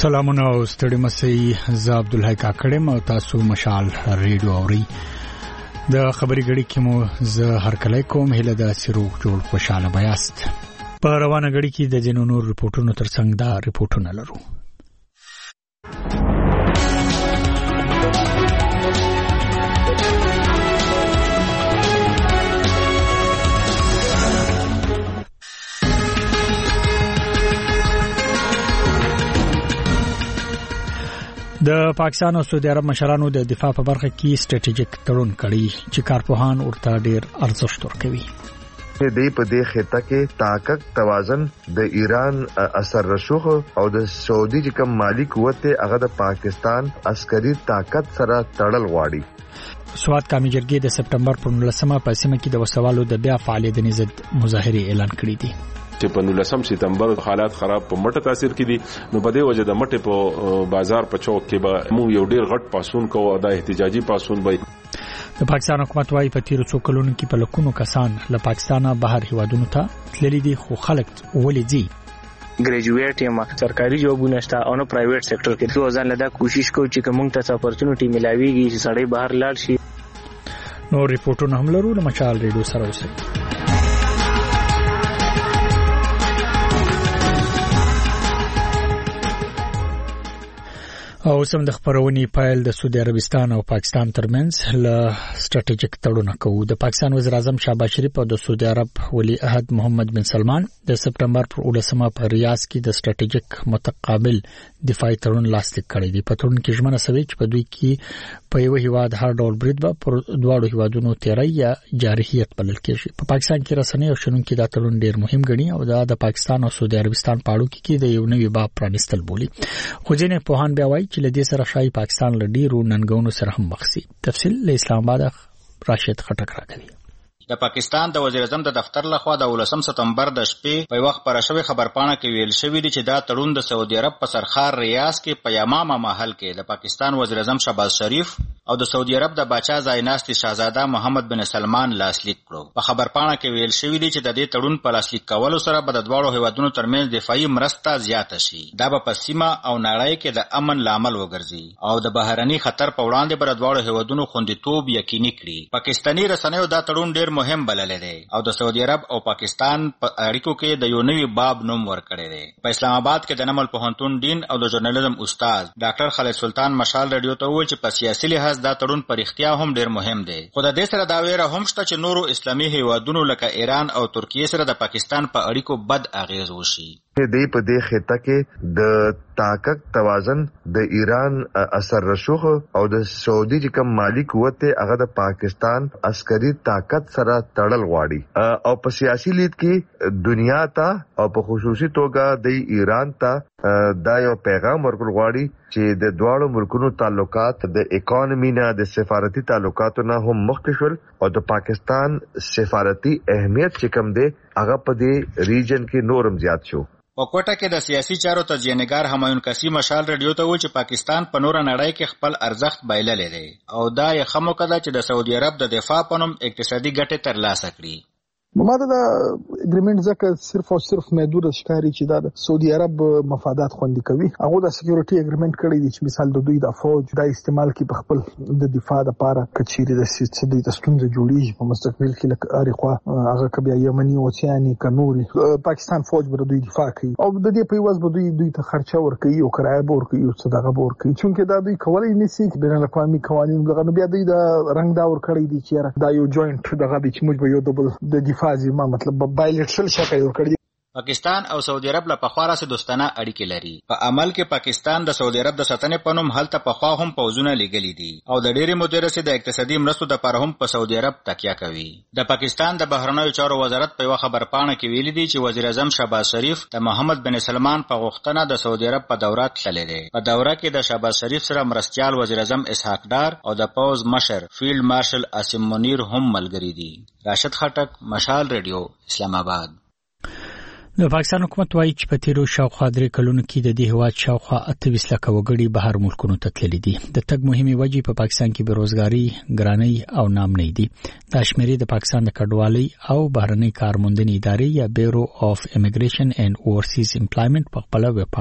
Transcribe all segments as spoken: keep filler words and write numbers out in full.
سلامونه او ستړي مسئ زه عبدالحی کاکړم او تاسو مشال ریډیو اوري د خبري غړي کې مو زه هر کله کوم هله د سیرو جوړ خوشاله بیاست په روانه غړي کې د جنونو ریپورتونو ترڅنګ دا ریپورتونه لرو. د پاکستان او سعودي عرب مشرانو د دفاع په برخه کې سټریټیجیک تړون کړی چې کارپوهان ورته ډیر ارزښت ورکوي. د دې په دې خطه کې طاقت توازن د ایران اثر رسوخ او د سعودي چې کوم مالی قوت هغه د پاکستان عسکري طاقت سره تړل غواړي. سواد کامي جرګې د سپټمبر پر نولسمه په سیمه کې د وسوالو د بیا فعالیت نزد مظاهره اعلان کړی دی. چې په نولسم سپتمبر حالات خراب په مټه تاثیر کړي نو په دې وجه د مټه په بازار په چوک کې به مو یو ډیر غټ پاسون کوو د احتجاجي پاسون وای. د پاکستان حکومت وايي په تیر څو کلونو کې په لکونو کسان له پاکستانه بهر هیوادونو ته تللي دي خو خلک ولې دي ګریجویټ یم سرکاري جوابونه شته او نو پرایویټ سېکټر کې څو ځان لدا کوشش کوي چې کوم ته اپورچونټی ملاويږي چې سړی بهر لاړ شي. نو ریپورتونه هم لرو د مشال ریډیو سره اوسئ. او سم د خبرونې پایل د سعودي عربستان او پاکستان ترمنځ له سټریټیجیک تړون کوي. د پاکستان وزیر اعظم شهباز شریف او د سعودي عرب ولی عہد محمد بن سلمان د سپټمبر پر ولسمه په ریاض کې د سټریټیجیک متقابل دفاعي تړون لاسلیک کړی دی. په تړون کې ژمنه شوې چې په دوی کې په یو هیواد هر ډول برید به پر دواړو هیوادونو تیری یا جارحیت بلل کېږي. په پاکستان کې رسنۍ او شنونکو دا تړون ډیر مهم ګڼي او دا د پاکستان او سعودي عربستان په اړیکو کې د یو نوي باب پرانستل بولي. خو ځینې پوهان بیا وایي چې لدې سره شای پاکستان له ډیرو ننګونو سره هم مخ شي. تفصیل له اسلام آباد راشد خټک راکوي. د پاکستان د وزیر اعظم د دفتر لخوا د ولسم سپتمبر د شپې په وخت پر شوی خبرپاڼه کې ویل شوی دی چې دا تړون د سعودي عرب په سرخار ریاض کې په یمامه محل کې د پاکستان وزیر اعظم شهباز شریف او د سعودي عرب د باچا ځایناستي شاهزاده محمد بن سلمان لاسلیک کړو. په خبرپاڼه کې ویل شوی دی چې د دې تړون په لاسلیک کولو سره به د دواړو هیوادونو ترمنځ دفاعي مرسته زیاته شي. دا به په سیمه او نړۍ کې د امن لامل وګرځي او د بهرني خطر په وړاندې به د دواړو هیوادونو خوندیتوب یقیني کړي. پاکستاني رسنیو دا تړون ډیر مهم بللی دی او د سعودي عرب او پاکستان په اړیکو کې د یو نوي باب نوم ورکړی دی. په اسلام آباد کې د نمل پوهنتون دین او د ژورنالیزم استاد ډاکټر خالد سلطان مشال رادیو ته وویل چې په سیاسي لحاظ دا تړون په رښتیا هم ډیر مهم دی. خو د دې سره دا ویره هم شته چې نورو اسلامي هیوادونو لکه ایران او ترکیه سره د پاکستان په اړیکو بد اغیز وشي. د دې په دې خطه کې د طاقت توازن د ایران اثر رسوخ او د سعودي چې کوم مالی قوت هغه د پاکستان عسکري طاقت سره تړل غواړي او په سیاسي لید کې دنیا ته او په خصوصي توګه د ایران ته دا یو پیغام ورکول غواړي چې د دواړو ملکونو تعلقات د اکانومي نه د سفارتي تعلقاتو نه هم مخکې شول او د پاکستان سفارتي اهمیت چې کوم دی هغه په دې ریجن کې نورم زیات شو. په کوټه کې د سیاسي چارو تجزیه‌نګار همایون کسی مشال رادیو ته و چې پاکستان په نور نړۍ کې خپل ارزښت بایللی دی او دا یې خمو کده چې د سعودي عرب د دفاع په نوم اقتصادي ګټې ترلاسه کړي. ما دا اګریمنت ځکه صرف او صرف محدود ښکاری چې دا د سعودي عرب مفادات خوندي کوي. هغه د سکیورټي اګریمنت کړی دی چې مثال د دوی د فوج د استعمال کې په خپل د دفاع لپاره کچيري د سیستم د ستونزې جوړیږي په مستقبل کې لکه اړخوا هغه کبي یمني او اوسياني قانوني پاکستان فوج بر دوی دفاع کوي او د دې په واسه به دوی دوی ته خرچه ورکوي او کرایه ورکوي او صدقه ورکوي چې دا دوی کولای نشي بین الاقوامي قوانين دغه بیا دوی د رنگ دا ور کړی دی چې دا یو جوائنټ دغه د چې موږ به یو ډبل د دفاع ما مطلب بایلټرل شکل ورکړي. پاکستان او سعودي عرب له پخوا راځي دوستانه اړیکې لري. په عمل کې پاکستان د سعودي عرب د ساتنې په نوم هلته پخوا هم پوځونه لګلي دي او د ډېرې مودې راځي د اقتصادي مرستو د لپاره هم په سعودي عرب تکیه کوي. د پاکستان د بهرنیو چارو وزارت په یو خبرپاڼه کې ویلي دی چې وزیر اعظم شهباز شریف د محمد بن سلمان په غوښتنه د سعودي عرب په دوره تللی دی. په دوره کې د شهباز شریف سره مرستيال وزیر اعظم اسحاق ډار او د پوز مشر فیلډ مارشل عاصم منیر هم ملګری دي. راشد خټک مشال رادیو اسلام آباد. د پاکستان حکومت وايي چې په تیرو شاوخوا درې کلونو کې د دې هیواد شاوخوا اتهویس لکه وګړي بهر ملکونو ته تللي دي. د تګ مهمې وجې په پاکستان کې بیروزګاري، ګرانۍ او نامنۍ دي. دا شمیرې د پاکستان د کډوالۍ او بهرنۍ کارموندنې ادارې یا بیورو اف امیګریشن اینڈ اوورسیز امپلایمنٹ په خپل ویب پاڼه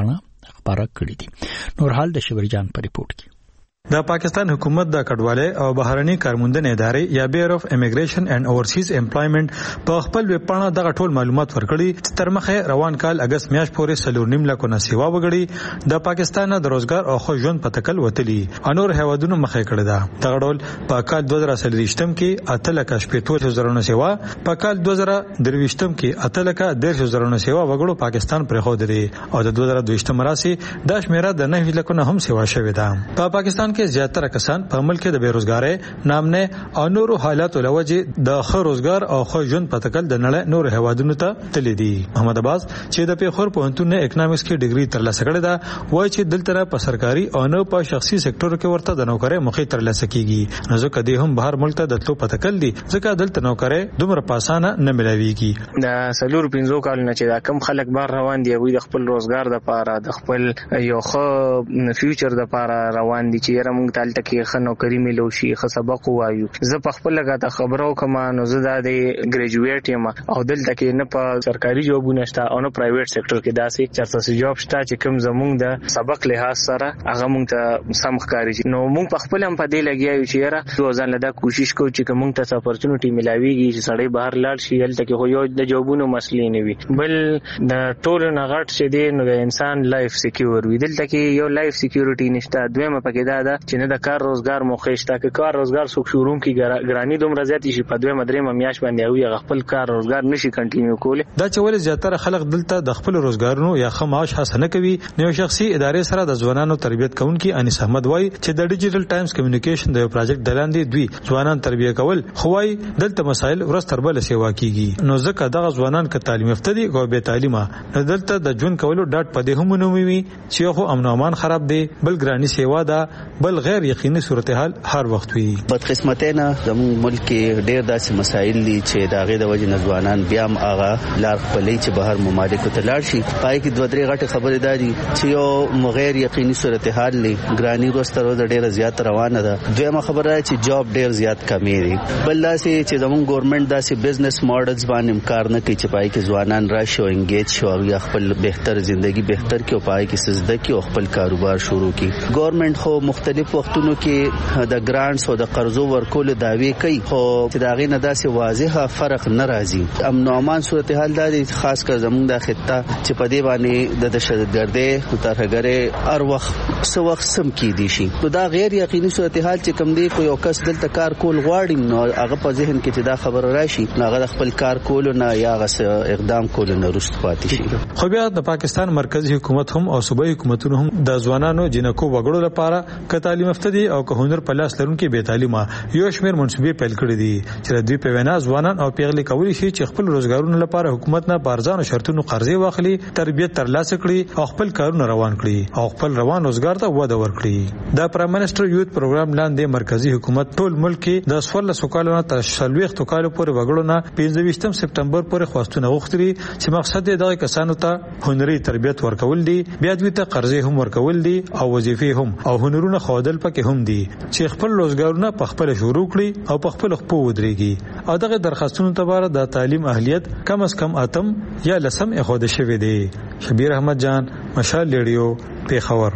خبره کړې دي. نور حال د شبرجان په ریپورت کې. د پاکستان حکومت د کډوالۍ او بهرني کارموندنې ادارې یا بیر اف امیګریشن اینڈ اورسیز امپلایمنٹ په خپل ویب پاڼه دغه ټول معلومات ورکړي چې تر مخه روان کال اگست میاشت پورې سلور نیم لک نه سیوا وګړي د پاکستان د روزګار او خو ژوند په تکل وتلی انور هوادونو مخه کړی دا. دغه ډول په کال دوه زره سلریشتم کې اته لک شپږ زره سیوا، په کال دوه زره درویشتم کې اته لک ډیر زره سیوا وګړو پاکستان پرې خو دري او د دوه زره دویشتم راسي د شمیره د نه لک نه هم سیوا شوې ده. په پاکستان کې زیاتره کسان په ملک د بیروزګاری نامنه او نورو حالاتو لوجه د خو روزګار او خو ژوند په تکل د نړۍ نور هوادونو ته تللی دي. محمد عباس چې د پیښور پوهنتون نه اکونومکس کې ډیګري ترلاسه کړې ده وایي چې دلته په سرکاري او نه په شخصي سکتور کې ورته د نوکرۍ مخې ترلاسه کیږي. نو ځکه دوی هم بهر ملک ته د تلو په تکل دي ځکه دلته نوکرۍ دومره پاسانه نه ملاويږي. د سلور پنځو کال نه چې دا کم خلک بهر روان دي وي د خپل روزګار د پاره د خپل یو خو فیوچر د پاره روان دي چې موږ تالته کې خنو کری ملو شي خ سبق وایو. زه په خپل لګا خبرو کوم نو زه د ګریجویټ یم او دلته کې نه په سرکاري جوبونه شته او نه پرایویټ سېکټر کې داسې چرته جوب شته چې کوم زمونږ د سبق لحاظ سره هغه موږ ته سم ښکاري. نو موږ په خپل هم په دې لګیایو چې یاره ځان لدا کوشش کوو چې موږ ته اپورچونټی ملاويږي چې سړی بهر لاړ شي هلته کې خو یو د جوبونو مسلې نه وي بل د ټول نغټ چې دی نو د انسان لایف سکیور وي. دلته کې یو لایف سکیورټی نشته. دویمه پکې دا ده چې نه د کار روزګار موخه شته که کار روزګار څوک شروع کی ګرانی دومره زیات شي په دویمه درېمه میاش باندې او یا خپل کار روزګار نشي کنټینیو کولی. دا چې ول زیاتره خلک دلته د خپل روزګارونو یا خماش حاصل کوي. نو شخصي ادارې سره د ځوانانو تربیت کوونکي انیس احمد وای چې د ډیجیټل ټایمز کمیونیکیشن د پروجیکټ دلاندې دوی ځوانان تربیت کول خوای دلته مسایل ورستر بل سیوا کیږي. نو ځکه دغه ځوانان ک تعلیم یافته دي او به تعلیمه نه دلته د جون کولو ډاټ پدې هم نو وي چې خو امن امان خراب دي بل ګرانی سیوا ده بل غیر یقیني صورتحال هر وخت وي. بدقسمتینا زموږ ملک کې ډېر داسې مسایل دي چې د هغې د وجې نه ځوانان بیا هم هغه لار خپلوي چې بهر ممالکو ته لاړ شي. پای کې دوه درې غټې خبرې دا دي چې یو غیر یقیني صورتحال دی ګراني ورسته ورځ ډېره زیات روانه ده. دویمه خبره چې جاب ډېر زیات کمی دی. بل داسې چې زموږ ګورنمنټ داسې بزنس ماډلز باندې کار نه کوي چې پای کې ځوانان راشي او انګیج شي او یا خپل بهتر ژوندۍ بهتر کړي او پای کې سزده کړي او خپل کاروبار شروع کړي. ګورنمنټ خو مختلف وختونو کې د ګرانټس او د قرضو ورکول داوی کوي خو چې دا غي نه داسې واضحه فرق نه راځي. امن او امان صورتحال دا دي خاص کر زموږ د خطه چې په دې باندې د دهشتګردۍ او ترهګرۍ هر وخت څو وخت سم کې دي شي. نو دا غیر یقیني صورتحال چې کوم دی کو یو کس دلته کار کول غواړي نو هغه په ذهن کې چې دا خبر راشي نو هغه خپل کار کول نه یا هغه اقدام کول نه رست پاتې شي. خو بیا د پاکستان مرکزی حکومت هم او صوبایي حکومتونو هم د ځوانانو جنکو وګړو لپاره ک تعلیم یافته دي او که هنر په لاس لرونکي به تعلیمه یو شمیر منصوبې پیل کړې دي چې دوی په وینا ځوانان او پیغلي کولی شي چې خپل روزګارونو لپاره حکومت نه بارزانو شرطونو قرضې واخلي تربیت ترلاسه کړي او خپل کارونه روان کړي او خپل روان روزګار ته وده ورکړي. د پرایم منسٹر یوت پروګرام لاندې مرکزی حکومت ټول ملک کې د سوال سوکالو نه تر شلويخت کال پورې وګړو نه پنځه سپتمبر پورې خواستونه غوښتري چې مقصد یې دغه کسانو ته هنري تربیت ورکول دي بیا دوی ته قرضې هم ورکول دي او وظیفې هم او هنرونه خودل پکې هم دي چې خپل روزګارونه په خپل شروع کړي او په خپل خپل ودرېږي. او دغه درخواستونو ته د تعلیم اهلیت کم از کم اتم یا لسم اخوده شوی دی. شبیر احمد جان مشال ریډیو پیښور.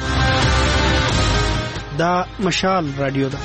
دا مشال رادیو ده.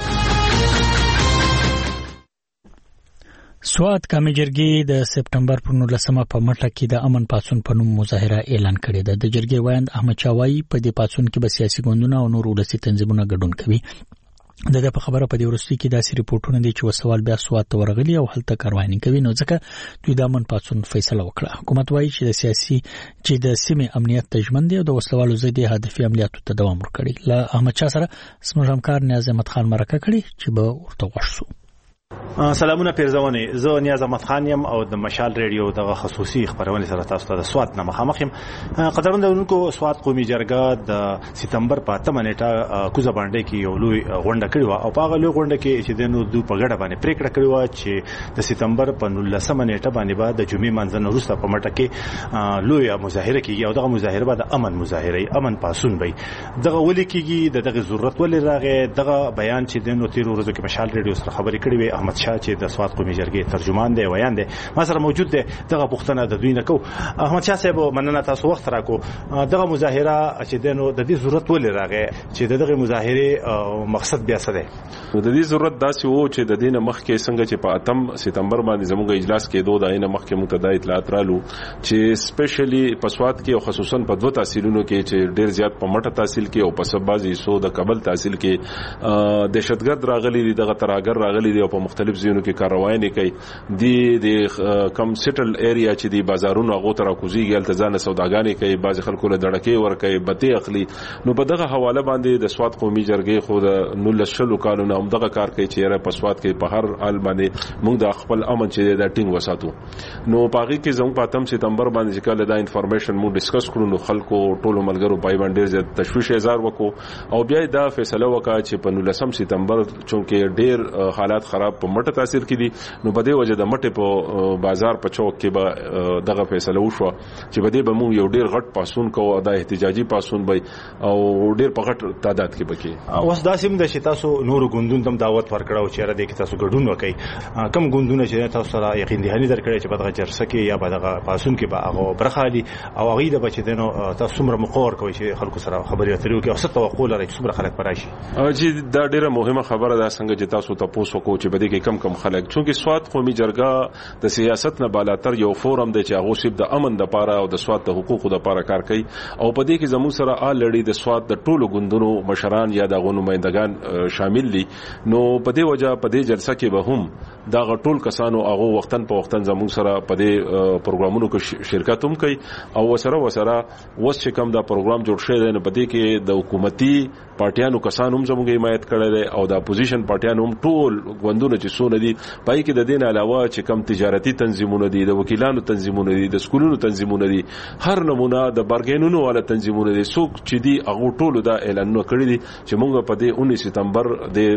سوات کامې جرګې د سپټمبر پر نولسمه په مټه کې د امن پاڅون په نوم مظاهره اعلان کړې ده. د جرګې وایند احمد چاوایی په دې پاڅون کې به سیاسي ګوندونه او نور ولسي تنظیمونه ګډون کوي. د دې په خبره په دې ورستي کې داسې ریپورتونه دي چې وسوال بیا سوات ته ورغلي او هلته کاروانی کوي نو ځکه دوی د امن پاڅون فیصله وکړه. حکومت وایي چې د سیاسي چې د سیمې امنیت ته ژمن دی او د وسلوالو ضد هدفي عملیاتو ته دوام ورکړي. له احمد شاه سره زموږ همکار نیاز احمد خان مرکه کړي چې به ورته غوښ شو. سلامونه پیرزونه زه نیاز احمد خان یم او د مشال ریډیو د خصوصي خبرونه سره تاسو ته د سوات نه مخامخ یم. قدرمنونکو سوات قومي جرګه د سپتمبر په اتمه نیټه کوزه باندې کې یو لوی غونډه کړې و او په هغه لوی غونډه کې چې د نو دو په ګډه باندې پریکړه کړې و چې د سپتمبر په نولسمه نیټه باندې بعد د جمعې منځنه وروسته په مټه کې لوی مظاهره کیږي او دغه مظاهره به د امن مظاهره امن پاسون وي. دغه ولې کیږي دغه ضرورت ولې راغی دغه بیان چې د نو تیر ورځو کې مشال ریډیو سره خبرې کړې وې احمد شاه چې د سواد قومي جرګې ترجمان دی ویان دی ما سره موجود دی دغه پوښتنه د دوی نه کو احمد شاه صاحب مننه تاسو وخت راکو دغه مظاهره چې دنو د دې ضرورت ولې راغی چې دغه مظاهره مقصد بیا څه دی د دې ضرورت داسې وو چې د دینه مخکې څنګه چې په اتم سپتمبر باندې زموږ اجلاس کې دوه داینه مخکې موږ ته د اطلاعات رالو چې سپیشلی په سواد کې او خصوصا په دوه تحصیلونو کې چې ډیر زیات په مټه تحصیل کې او په سبازي سو د کابل تحصیل کې دهشتګرد راغلي دي دغه تراګر راغلي دي او په مختلف ځایونو کې کاروایي کوي دي د کم سیټل ایریا چې دی بازارونو هغه تر کوزيږي التزام سوداګانې کوي بعض خلکو له دړکې ور کوي بته اخلي نو په دغه حواله باندې د سواد قومي جرګې خو د نولشلو کالونو هم دغه کار کوي چې را په سواد کې په هر حال باندې موږ د خپل امن چې د ټینګ وساتو نو پاغي کې زموږ په اتم سپتمبر باندې چې کله دا انفارمیشن موږ ډیسکس کړو نو خلکو ټولو ملګرو پای باندې ډیر تشویش اظهار وکړو او بیا دا فیصله وکړه چې په نولسم سپتمبر چونکې ډیر حالات خراب په مټه تاثیر کړي نو په دې وجه د مټه په بازار په چوک کې به دغه فیصله وشو چې په دې به موږ یو ډیر غټ پاسون کوو دا احتجاجي پاسون به او ډیر په غټ تعداد کې بکی اوس دا سیم د شتاسو نور غوندون تم دعوت ورکړو چې را دې کې تاسو ګډون وکړي کم غوندونه چې تاسو سره یقین دهاني درکړي چې په دغه جرسه کې یا په دغه پاسون کې به هغه برخالي او هغه د بچ دینو تاسو څومره مقور کوي چې خلکو سره خبرې اترې وکړي او څه توقع لري چې څومره خلک پراشي چې دا ډیره مهمه خبره ده څنګه چې تاسو تاسو کو چې بده کې کم کم خلک چونکې سواد قومي جرګه د سیاست نه بالاتر یو فورم دی چې هغه شپ د امن د پاره او د سواد د حقوقو د پاره کار کوي او په دې کې زموږ سره آل لړۍ د سواد د ټولو ګوندونو مشران یا د غونو نمائندگان شامل دي نو په دې وجه په دې جلسه کې به هم دا غټول کسانو هغه وختن په وختن زموږ سره په دې پروګرامونو کې شرکت هم کوي او وسره وسره وس چې کوم دا پروګرام جوړ شوی دی نه په دې کې د حکومتي پارټیانو کسانو هم زموږه حمایت کړی دی او د اپوزیشن پارټیانو هم ټول غوندونه چې سونه دي پای کې د دین علاوه چې کم تجارتي تنظیمونه دي د وکیلانو تنظیمونه دي د سکولونو تنظیمونه دي هر نمونه د بارګینونو والا تنظیمونه دي څوک چې دي هغه ټول دا اعلانونه کړی دي چې موږ په دې اونیس سپتمبر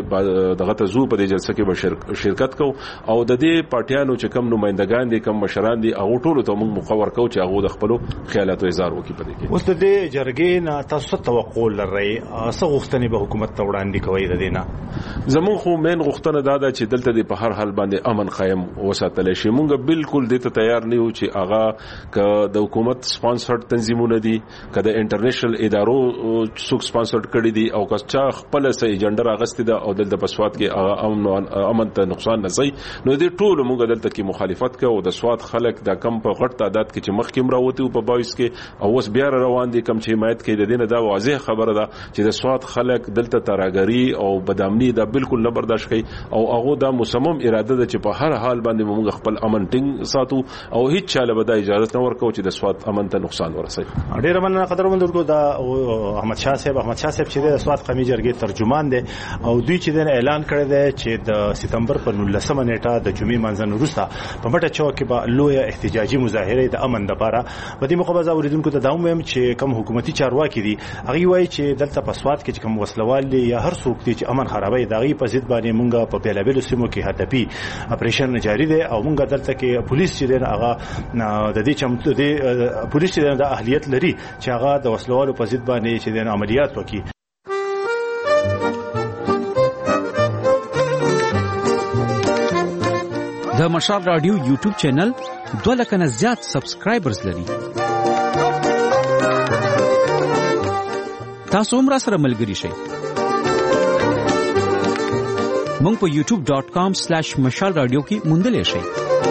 د دغه تزو په دې جلسه کې به شرکت کوو او د دې پارټیانو چې کم نمائندگان دي کم مشران دي هغه ټول ته موږ مقرر کوو چې هغه د خپل خیالاتو اظهار وکړي په دې کې اوس د دې جرګې نه تاسو توقع لرئ څه غوښتنې به حکومت ته وړاندې کوي د دې نه زموږ خو مین غوښتنه دا ده چې دلته په هر حال باندې امن قائم وساتل شي موږ بالکل دې ته تیار نه یو چې هغه ک د حکومت سپانسرډ تنظیمونه دي ک د انټرنیشنل ادارو څوک سپانسرډ کړي دي او که چا خپل سه ایجنډا راغستې ده او دلته په سواد کې هغه امن ته نقصان نه سي نو دې ټول موږ دلته کې مخالفت کوو د سواد خلک د کم په غټ تعداد کې چې مخکې راوته په بایس کې او اوس بیا روان دي کم چې حمایت کوي د دینه دا واضح خبره ده چې د سواد خلک دلته تراګری او بدامنی دا بالکل نه برداشت کوي او هغه دا مصمم اراده ده چې په هر حال باندې موږ خپل امن ټینګ ساتو او هیڅ چاله به د اجازه نه ورکو چې د سواد امن ته نقصان ورسي ډیر مننه قدرمن درکو دا احمد شاه صاحب احمد شاه صاحب چې د سواد قومي جرګې ترجمان دي او دوی چې د اعلان کړی دی چې د سپتمبر په نولسمه نیټه د جمعې مانځن وروسته په مټه چوک کې به لوی احتجاجي مظاهره د امن لپاره په دې مقابله اوریدونکو ته دا وایم چې کوم حکومتي چارواکي دي هغه وایي چې دلته په سواد کې کوم وسلوال دي یا هر څوک دي چې امن خرابوي دا غي په ضد باندې مونږه په بیلابل سیمو کې هدفي اپریشن جاری دی او مونږ دلته کې پولیس چې دی هغه د دې چمتو دی پولیس چې د اهلیت لري چې هغه د وسلوالو په ضد باندې چې د عملیات وکړي د مشال رادیو یوټیوب چینل دوه لک نه زیات سبسکرایبرز لري تاسو هم را سره ملګری شئ مونږ په یوټیوب ډاٹ کام سلیش مشال رادیو کې موندلې شئ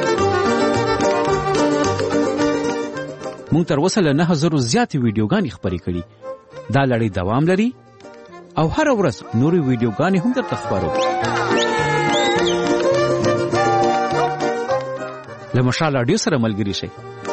مونږ تر اوسه له نه هزار زیاتې ویډیوګانې خپرې کړي دا لړۍ دوام لري او هر ورځ نورې ویډیوګانې هم درته خپرو له مشال رادیو سره ملګری شئ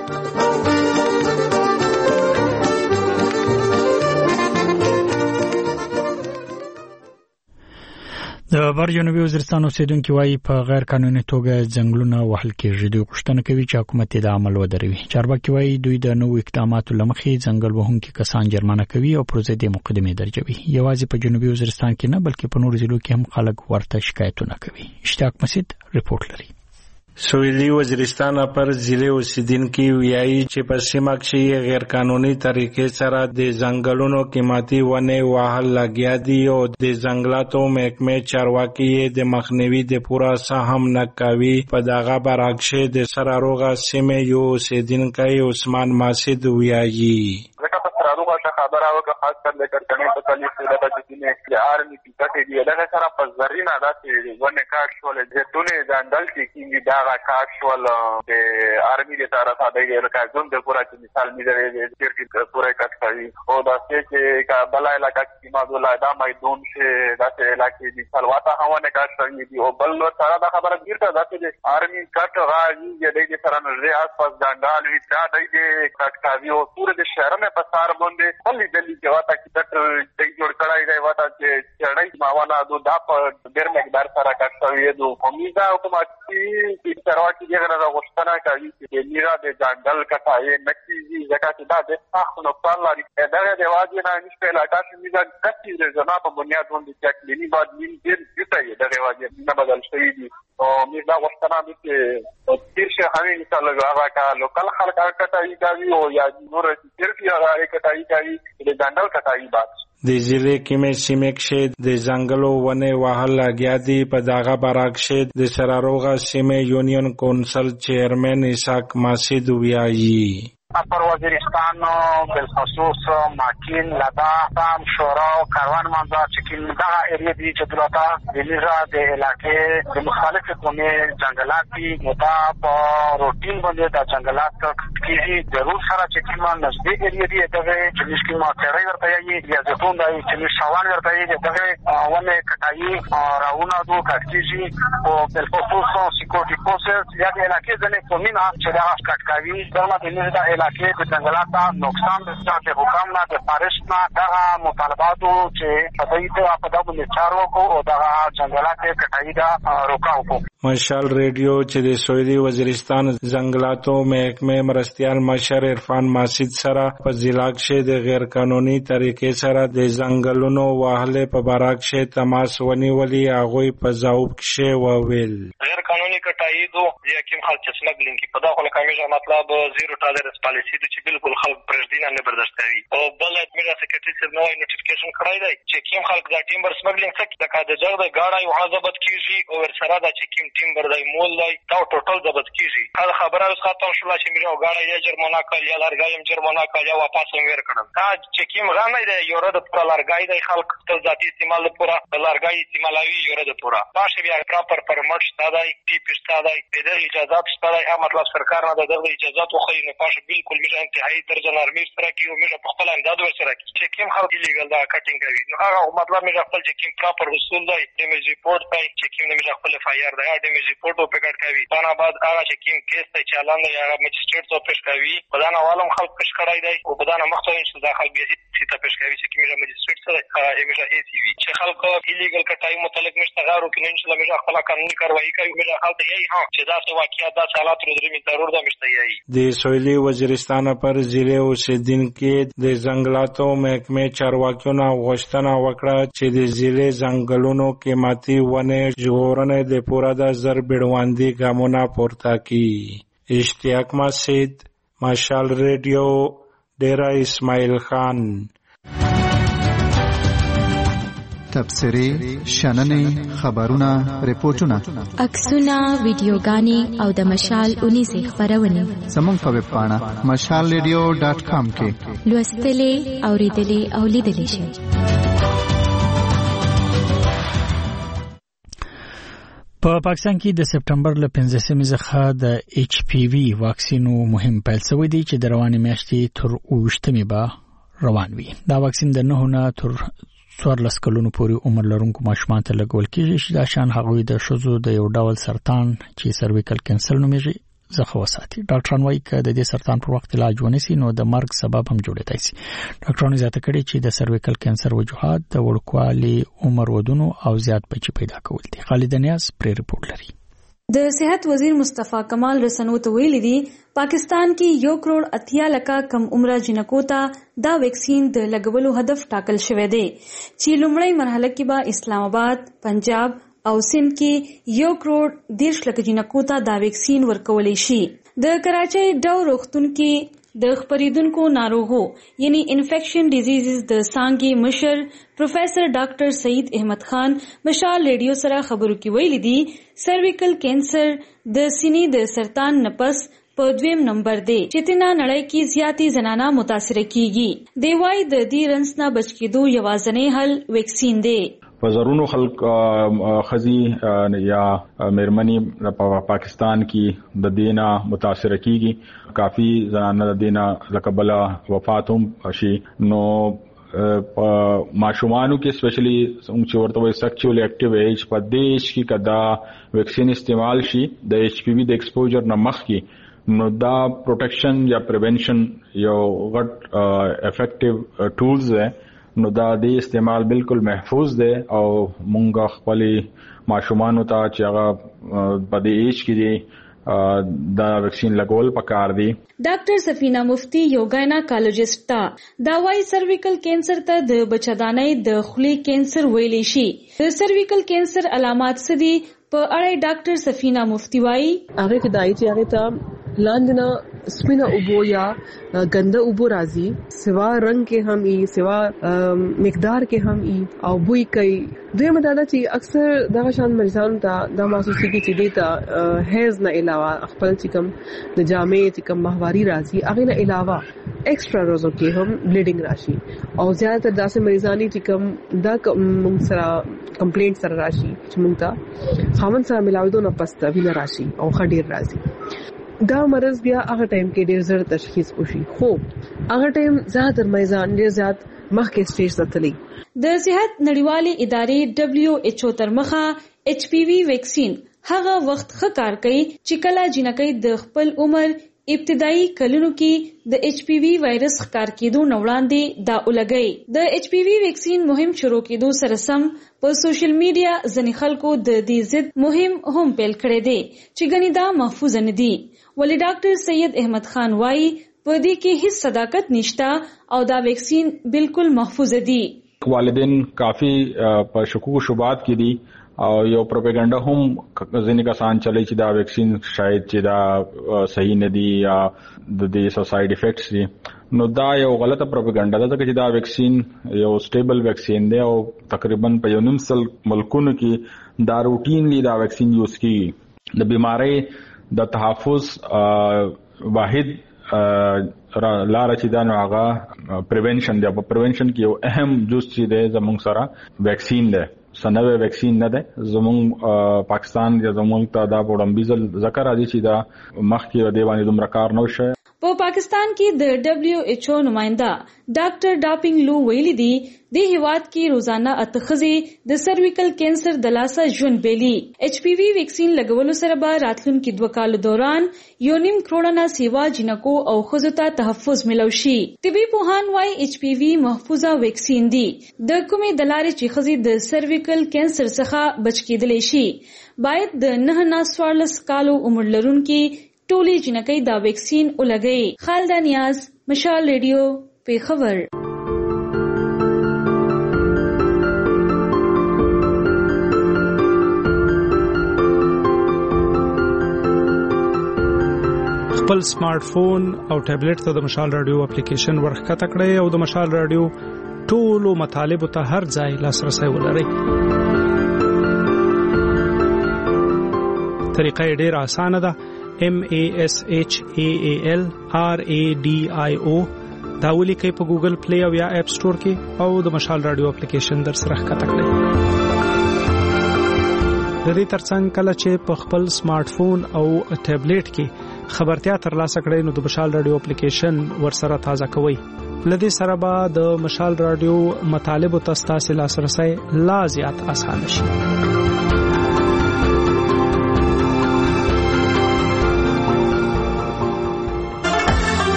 د بر جنوبي وزیرستان اوسیدونکو وايي په غیر قانوني توګه ځنګلونه وهل کېږي دوی غوښتنه کوي چې حکومت د عمل ودروي چارواکي وايي دوی د نوو اقداماتو لمخې ځنګل وهونکي کسان جرمانه کوي او پروژې د مقدمې درجوي یوازې په جنوبي وزیرستان کې نه بلکې په نورو ضلعو کې هم خلک ورته شکایتونه کوي اشتیاق مسعود رپورټ لري سویلی وزیرستان پر ضلع اوسیدونکي ویایي چې په سیمه کې غیر قانوني طریقې سره د ځنګلونو قیمتي ونې وهل لګیا دي او د ځنګلاتو محکمې چارواکي د مخنیوي د پوره سهم نه کوي. په دغه برعکس د سراروغه سیمې یو اوسیدونکی عثمان ماسد ویایي خبره وکړه خاص کر لیکر کنه په کلی سره د چې د آرمي پیټه دی دا سره په زرینه داسې ونه کاټ شول د ټول ځندل چې دا کاټ شول د آرمي د طرفه د راکازون د پورا چې مثال می درې چې پورا کټ کوي او دا چې کابل علاقہ کې مازولا دا میدون چې داسې علاقې دي سلواته هونه کاټ کوي دی او بل سره دا خبره ګرځي دا چې آرمي کټ راځي د دې سره نه آس پاس ځندال وی دا د کټ کوي او پورا د شهر نه په سار باندې خلی دلی چې واته چې د جوړ کړای دی واته چې چړای ماوانا دو دا په ډېر مقدار سره کټوي دو امیدا اتوماتیکي چې ترواټي دغه راغښتنه کوي چې میرا د ځنګل کټای نکېږي ځکه چې دا د تاسو نقصان لري دا د واجب نه نشته علاقه چې میرا کټي د جنا په بنیاد باندې چې کلینی بعد مين دې دې د واجب نه بدل شوی دي او میرا غښتنه دي چې تیر شه همي مثال هغه کا لوکل خلک کټای کوي او یا نور چې هغه کټای کوي د ځنګل کټای بعد د ضلع کې سیمه کې د ځنګلو ونې وهل لګیا دي. په دغه برعکس د سراروغه سیمه یونین کونسل چیرمن اسحاق ماسد ویایي پر وزیرستان بالخصوص ماکین لدا تام شورا او کاروان منځ چې دا ایریا دي چې دلته د لیزا د علاقې د مختلفو قومي ځنګلات دي دا په روټین باندې د ځنګلات کې ضرور سره چې کومه نږدې ایریا دي دغه چې مشکل ما تیرې ورته یي یا زتون دای چې شوان ورته یي دغه ونه کټای راونه دو کټکیږي او بالخصوص سکیورټي فورسز یا د علاقې ځنې قومي نه چې دا کټکاوي دغه د لیزا علاقې د ځنګلاتو نقصان د حکام نه د فارش نه دغه مطالباتو چې په دې ته په دغه چارو کو او دغه ځنګلاتو کټای دا روکاو کو. مشال ریډیو چې د سویلي وزیرستان ځنګلاتو محکمې مرستيال مشر عرفان ماسد سره په ضلع کې د غیر قانوني طریقې سره د ځنګلونو وهلې په برعکس تماس ونیولي هغه په ځواب کې وویل غیر قانوني کټای دو یا کوم خلک چې سمګلینګ کې په دغه کمیټه مطلب زیرو ټالرنس پالیسی د چې بالکل خلک پرېږدي نه برداشت کوي او بل ادمیر سیکریټری سره نوې نوټیفیکیشن کړای دی چې کوم خلک دا ټیمبر سمګلینګ څخه د کاده جګ د گاډي او حسابت کیږي او ورسره دا چې کوم ټیمبر دی مول دی دا ټوټل ضبط کیږي دا خبره اوس خاطر شو چې میرو گاډي یا جرمانه کړ یا لارګایم جرمانه کړ یا واپس ویر کړم دا چې کوم غانې دی یو رد پر لارګای دی خلک خپل ذاتی استعمال لپاره لارګای استعمالوي یو رد پورا باشه بیا پراپر پرمټ ستادای ټی پی ستادای د اجازه ستادای مطلب سرکار نه د اجازه خو خو نه پاشه بالکل میشه انتهایی درجه نرمي سره کیو میشه په خپل انداز ورسره چې کوم خلک لیګل دا کټینګ کوي نو هغه مطلب میشه خپل چې کوم پراپر اصول دی ډیمیج ریپورت کوي چې کوم میشه خپل اف آی آر دی ډیمیج ریپورت او پکړ کوي باندې بعد هغه چې کوم کیس ته چالان دی هغه مجستریټ ته پیش کوي بدانه عالم خلک پیش کړای دی او بدانه مخته چې داخل بیا چې ته پیش کوي چې کوم مجستریټ سره میشه ای سی وی چې خلک ایلیګل کټای متعلق مشته غارو کې ان شاء الله میشه خپل قانوني کاروایی کوي میشه خلک یې ها چې دا څه واقعیت دا حالات روزري ضرور ده مشته یې د سویلي وزیرستان پر ضلع اوسیدونکو د ځنګلاتو محکمې چارواکیو نه غوښتنه وکړه چې د ضلع ځنګلونو قیمتي ونې ژغورنې د پوره د زر بیړوندي ګامونه پورته کړي. اشتیاق مسجد مشال ریډیو ډیرا اسماعیل خان. تبصرې شننې خبرونه ریپورتونه عکسونه ویډیوګانې او د مشال اونیزه خبرونه زموږ په ویب پاڼه مشال ریډیو ډاټ کام کې لوستلې اوریدلې او لیدلې شئ. په پاکستان کې د سپټمبر له پنځمې څخه د ایچ پی وی واکسینو مهم پیل شوی دی چې د روانې میاشتې تر اوویشتمې به روان وي. دا واکسین د نهو نه تر څوارلس کلونو پورې عمر لرونکو ماشومان ته لګول کېږي چې دا شان هغوی د ښځو د یو ډول سرطان چې سرویکل کینسر نومیږي څخه وساتي. ډاکټران وایي چې د دې سرطان پر وخت علاج ونیسي نو د مرګ سبب هم جوړېدای شي. ډاکټرانو زیاته کړې چې د سرویکل کینسر وجوهات د وړوکوالي عمر ودونو او زیات بچي پیدا کول دي. خالد نیاز پرې رپورټ لري. د صحت وزیر مصطفی کمال رسنو ته ویلي دي پاکستان کې یو کروڑ اتیا لکه کم عمره جنکو ته دا ویکسین د لګولو هدف ټاکل شوی دی چې لومړی مرحله کې به اسلام آباد، پنجاب او سند کې یو کروڑ دیرش لک جنکو ته دا ویکسین ورکولی شي. د کراچۍ ډاو روغتون کې د خپریدونکو ناروغو یعنی انفیکشن ډیزیزز د څانګې مشر پروفیسر ډاکټر سعید احمد خان مشال ریډیو سره خبرو کې ویلي دي سرویکل کینسر د سینې د سرطان نپس په دویم نمبر دی چې تینا نړۍ کې زیاتی زنانه متاثر کیږي. دی وايي د دې رنس نه بچ کېدو یوازینی حل ویکسین دی. په زرونو خلک خزي یا میرمنی په پاکستان کې د دینه متاثر کیږي. کافی زنانه د دینه لکبلا وفات هم شي. نو ماشومانو کې سپیشلی چې ورته وایي سیکچوال اکټیو ایج په دیش کې کدا ویکسین استعمال شي د ایچ پی وی د ایکسپوجر نه مخکې نو دا پروټیکشن یا پریونشن یو غټ افیکټیو ټولز دی. نو دا د استعمال بالکل محفوظ دی او مونږ خپل ماشومان ته چې هغه په دې ایج کې دي دا ویکسین لګول پکار دي. ډاکټر سفینه مفتی یو ګایناکالوجست تا دا وايي سرویکل کینسر ته د بچدانۍ د خولې کینسر ویلی شي. د سرویکل کینسر علامات څه دي په اړه ډاکټر سفینه مفتی وايي هغه کې دای چې هغه ته لاندنه سپینه اوبو یا ګنده اوبو راځي سوا رنگ کې هم ای سوا مقدار کې هم ای او بوی کوي. دوی مدادا چې اکثر دغه شان مریضانو ته دا محسوسي کې چې دیتا هیز نه علاوه خپل چې کوم د جامع چې کوم ماهواري راځي هغه نه علاوه ایکسترا روزو کې هم بلیډینګ راشي او زیاتره داسې مریضانی چې کوم دا موږ سره کمپلینټ سره راشي چې موږ ته خاوند سره ملاوي نه پسته ویل راشي او خډیر راځي. دا مرض بیا هغه ټایم کې ډیر زر تشخیص وشي خو هغه ټایم زیاتره مریضان ډیر زیات مخکې سټیج ته تللی. د صحت نړیوالې ادارې دبليو ایچ او تر مخه ایچ پی وی ویکسین هغه وخت ښه کار کوي چې کله جنکۍ د خپل عمر ابتدایي کلونو کې د ایچ پی وی وایرس ښکار کېدو نه وړاندې دا ولګي. د ایچ پی وی ویکسین مهم شروع کېدو سره سم په سوشل میډیا ځینې خلکو د دې ضد مهم هم پیل کړی دی چې ګنې دا محفوظ نه دي. ولی ډاکټر سید احمد خان وايي په دې کې هیڅ صداقت نشته او دا ویکسین بالکل محفوظ دي. والدین کافی په شکوک و شبهات کې دي او یو پروپاګاندا هم ځینې کسان چلی چې دا ویکسین شاید چې دا صحیح نه دی یا د دې ساید افیکټس دي. نو دا یو غلطه پروپاګاندا ده چې دا ویکسین یو سټیبل ویکسین دی او تقریبا په یو نیم سل ملکونو کې دا روټینلی دا ویکسین یوز کیږي. د بیماری د تحفظ واحد لار چې دا نو هغه پریونشن دی. په پریونشن کې یو اهم جز چې دی زموږ سره ویکسین دی. سنوي ویکسین نه ده زموږ پاکستان یا زموږ ته دا وړاندیز ذکر راځي چې دا مخکې د دیوانی دومره کار نه وشي. په پاکستان کې د دبليو ایچ او نمائنده ډاکټر ډاپینګ لو ویلي دي د هیواد کې روزانه اته ښځې د سرویکل کینسر د لاسه ژوند بیلي. ایچ پی وی ویکسین لګولو سره به راتلونکي دوه کالو دوران یو نیم کروڑه نه سیوا جنکو او ښځو ته تحفظ ملو شي. طبي پوهان وايي ایچ پی وی محفوظه ویکسین دی د کومې د لارې چې ښځې د سرویکل کینسر څخه بچ کېدلی شي. باید د نه نه څوارلس کالو عمر لرونکي ټولي جنکۍ دا ویکسین ولګي. خالده نیاز مشال ریډیو پیښور. خپل سمارټ فون او ټابلیټ ته د مشال رادیو اپلیکیشن ورخکته کړئ او د مشال رادیو ټولو مطالبه ته هر ځای لاسرسي ولرئ. طریقه ډېره اسانه ده. M A S H A A L R A D I O دا ولیکئ په ګوګل پلی او یا اپ سٹور کې او د مشال رادیو اپلیکیشن در سره ښکته کړئ. د دې ترڅنګ کله چې په خپل سمارټ فون او ټابلیټ کې خبرتیا ترلاسه کړئ نو د مشال رادیو اپلیکیشن ورسره تازه کوئ. لدې سره به د مشال رادیو مطالب ته ستاسو لاسرسي لا زیات اسانه شي.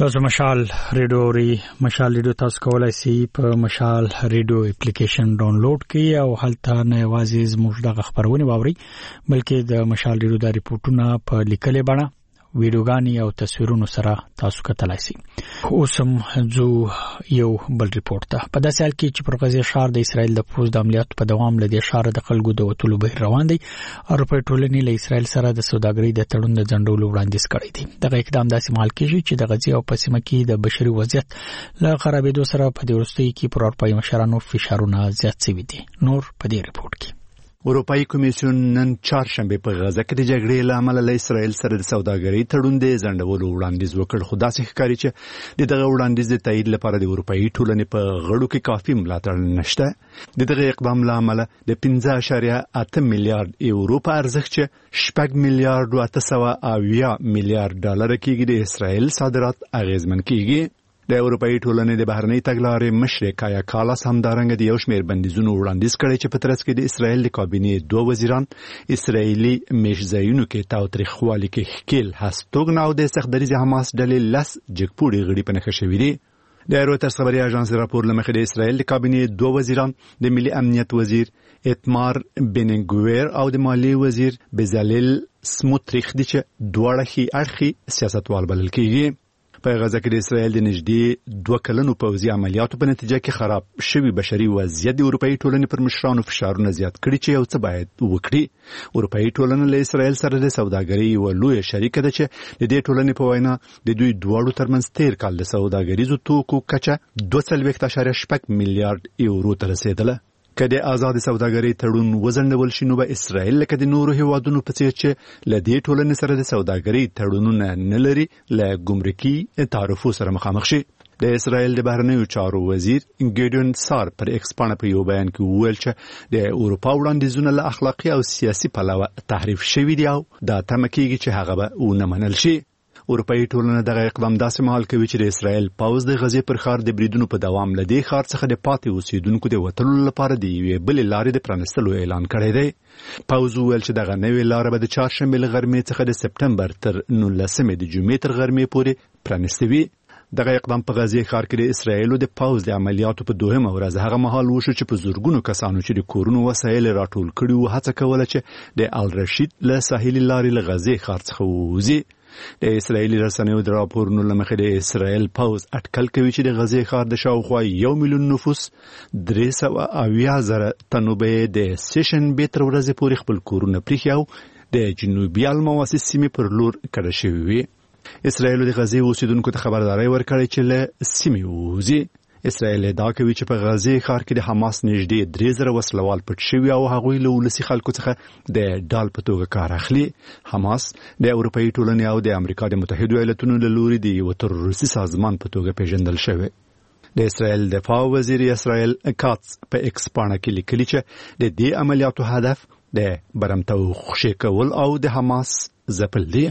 تاسو مشال ریډیو ری مشال ریډیو تاسو کولای شئ په مشال ریډیو اپلیکیشن ډاونلوډ کړئ او هلته نه یوازې زموږ د خبرونه واوري بلکې د مشال ریډیو د ریپورتونو په لیکلې بڼه ویډیوګانی او تصویرونو سره تاسو کتلای شئ. اوسم جو یو بل ریپورت ته په داسې حال کې چې پر غزه شهر د اسرایل د پوز د عملیاتو په دوام لدی شهر د خلکو د وټولو بهر روان دي او په ټولنې له اسرایل سره د سوداګرۍ د تړون د ځنډولو وړاندیز کړی دی. دغه اقدام داسې مهال کېږي چې د غزه او په سیمه کې د بشري وضعیت له خرابېدو سره په دې وروستیو کې پر اروپایي مشرانو فشارونه زیات شوي دي. نور په دې ریپورت کې اروپאי کمیسیون نن چهارشنبه په غزه کې د جګړې له امله له اسرایل سره د سوداګرۍ تړون د ځنډولو وړاندیز وکړ، خو داسې ښکاري چې دغه وړاندیز د تایید لپاره د اروپאי ټولنې په غړو کې کافي ملاتړ نشته. دغه اقدام له امله د پنځه اعشاریه اته میلیارډ یورو په ارزښت چې شپږ میلیارډ اته سوه اویا میلیارډ ډالر کېږي د اسرایل صادرات اغیزمن کېږي. د اروپאי ټولنې د بهرنۍ تګلارې مشر کایا کالاس همدارنګه د یو شمېر بندیزونو وړاندیز کړی چې په ترڅ کې د اسرایل د کابینې دوه وزیران اسرایلی میشځایونو کې تاوتریخوالي کې ښکیل هستوګن او د سختدریز حماس ډلې لس جګپوړي غړي په نښه شوي دي. د رویټرز خبري اژانس راپور له مخې د اسرایل د کابینې دوه وزیران د ملي امنیت وزیر اتمار بنګویر او د مالی وزیر بزالل سموتریخ دي چې دواړه ښې اړخي سیاستوال بلل کېږي. په غزه کې د اسرایل د نږدې دوه کلنو پوځي عملیاتو په نتیجه کې خراب شوی بشري وضعیت د اروپאי ټولنې پر مشرانو فشارونه زیات کړي چې یو څه باید وکړي. اروپאי ټولنه له اسرایل سره د سوداګرۍ یو لوی شریک ده چې د دې ټولنې په وینا د دوی دواړو ترمنځ تیر کال د سوداګریزو توکو کچه دوه څلوېښت اعشاریه شپږ میلیارډ یورو ته رسیدله. که د آزاد سوداګرۍ تړون وځنډول شي نو به اسرایل لکه د نورو هیوادونو په څیر چې له دې ټولنې سره د سوداګرۍ تړونونه نه لري له ګمرکي تعرفو سره مخامخ شي. د اسرایل د بهرنیو چارو وزیر ګیډیون سار پر ایکس باندې په یو بیان کې وویل چې د اروپا وړاندیزونه له اخلاقي او سیاسي پلوه تحریف شوي دي او دا تمه کېږي چې هغه به ونه منل شي. اروپאי ټولنه دغه اقدام داسې مهال کوي چې د اسرایل پوځ د غزې پر ښار د بریدونو په دوام له دې ښار څخه د پاتې اوسیدونکو د وتلو لپاره د یوې بلې لارې د پرانستلو اعلان کړی دی. پوځ وویل چې دغه نوې لاره به د چهارشنبې له غرمې څخه د سپټمبر تر نولسمې د جمعې تر غرمې پورې پرانستې وي. دغه اقدام په غزې ښار کې د اسرایل د پوځ د عملیاتو په دوهمه ورځ هغه مهال وشو چې په زورګونو کسانو چې د کورونو وسایل راټول کړي وو هڅه کوله چې د الرشید له ساحلي لارې له غزې ښار څخه ووځي. د اسرایلی رسنیو د راپورونو له مخې د اسرایل پوځ اټکل کوي چې د غزې ښار د شاوخوا یو میلیون نفوس درې سوه اویا زره تنو به د سیشنبې تر ورځې پورې خپل کورونه پرېښي او د جنوبي المواسس سیمې پر لور کډه شوي وي. اسرایل د غزې اوسیدونکو ته خبرداری ورکړی چې له سیمې ووځي. اسرایل ادعا کوي چې په غزې ښار کې د حماس نږدې درې زره وسلوال پټ شوي او هغوی له ولسي خلکو څخه د ډال په توګه کار اخلي. حماس د اروپאי ټولنې او د امریکا د متحدو ایالتونو له لوري د یو تروریستي سازمان په توګه پیژندل شوی. د اسرایل دفاع وزیر اسرایل کاتس په ایکس باندې کې لیکلي چې د دې عملیاتو هدف د برمته خوشې کول او د حماس ځپل دي.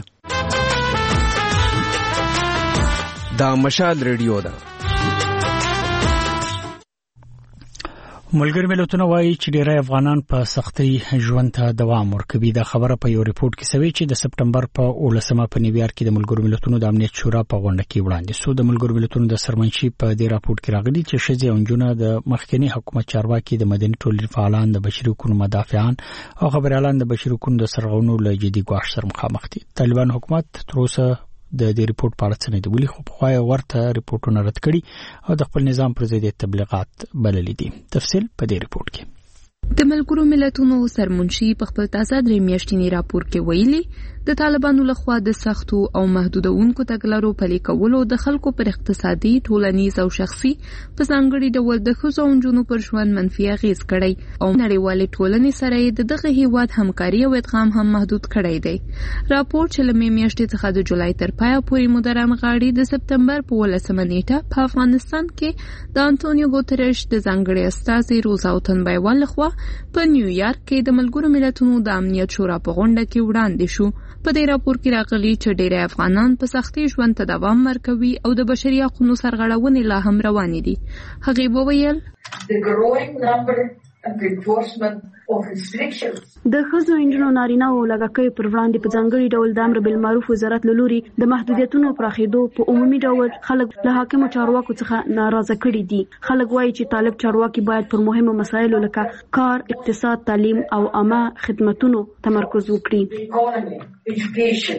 دا مشال ریډیو ده. ملګری ملتونه وایي چې ډیری افغانان په سختۍ ژوند ته دوام ورکوي. دا خبره په یو ریپورت کې شوې چې د سپټمبر په اولسمه په نیویارک کې د ملګرو ملتونو د امنیت شورا په غونډه کې وړاندې شو. د ملګرو ملتونو د سرمنشي په دې راپورټ کې راغلي چې ښځې او نجونې د مخکنی حکومت چارواکي د مدني ټولنې فعالان د بشري حقوقو مدافعان او خبريالان د بشري حقوقو د سرغړونو له جدي ګواښ سره مخامخ دي. طالبان حکومت تر اوسه د دې ریپورت په اړه څه نه دی ویلي، خو پخوا یې ورته ریپورتونه رد کړي او د خپل نظام پر ضد تبلیغات بللي دي. تفصیل په دې ریپورت کې. د ملګرو ملتونو سرمنشي په خپل تازه درې میاشتنی راپور کې ویلي د طالبانو لخوا د سختو او محدودونکو تګلارو پلي کولو د خلکو پر اقتصادي، ټولنیز او شخصي په ځانګړي ډول د ښځو او نجونو پر ژوند منفي اغیز کړی او نړیوالې ټولنې سره د دغه هیواد همکاري او ادغام هم محدود کړی دی. راپور چې له مې میاشتې څخه د جولای تر پایه پورې مدرم غاړي د سپتمبر په ولسمه نیټه په افغانستان کې د انټونیو ګوتریش د ځانګړي استازي روزا تنبایوال لخوا په نیویارک کې د ملګرو ملتونو د امنیت شورا په غونډه کې وړاندې شو. په دې راپور کې راغلي چې ډېری افغانان په سختۍ ژوند ته دوام ورکوي او د بشري حقوقو سرغړونې لا هم روانې دي. هغې وویل The growing number د ښځو انجونو نارینه او لږکیو پر وړاندې په ځانګړي ډول د امر بالمعروف وزارت له لوري د محدودیتونو پراخېدو په عمومي ډول خلک له حاکمو چارواکو څخه ناراضه کړي دي. خلک وایي چې طالب چارواکي باید پر مهمو مسایلو لکه کار، اقتصاد، تعلیم او عامه خدماتونو تمرکز وکړي.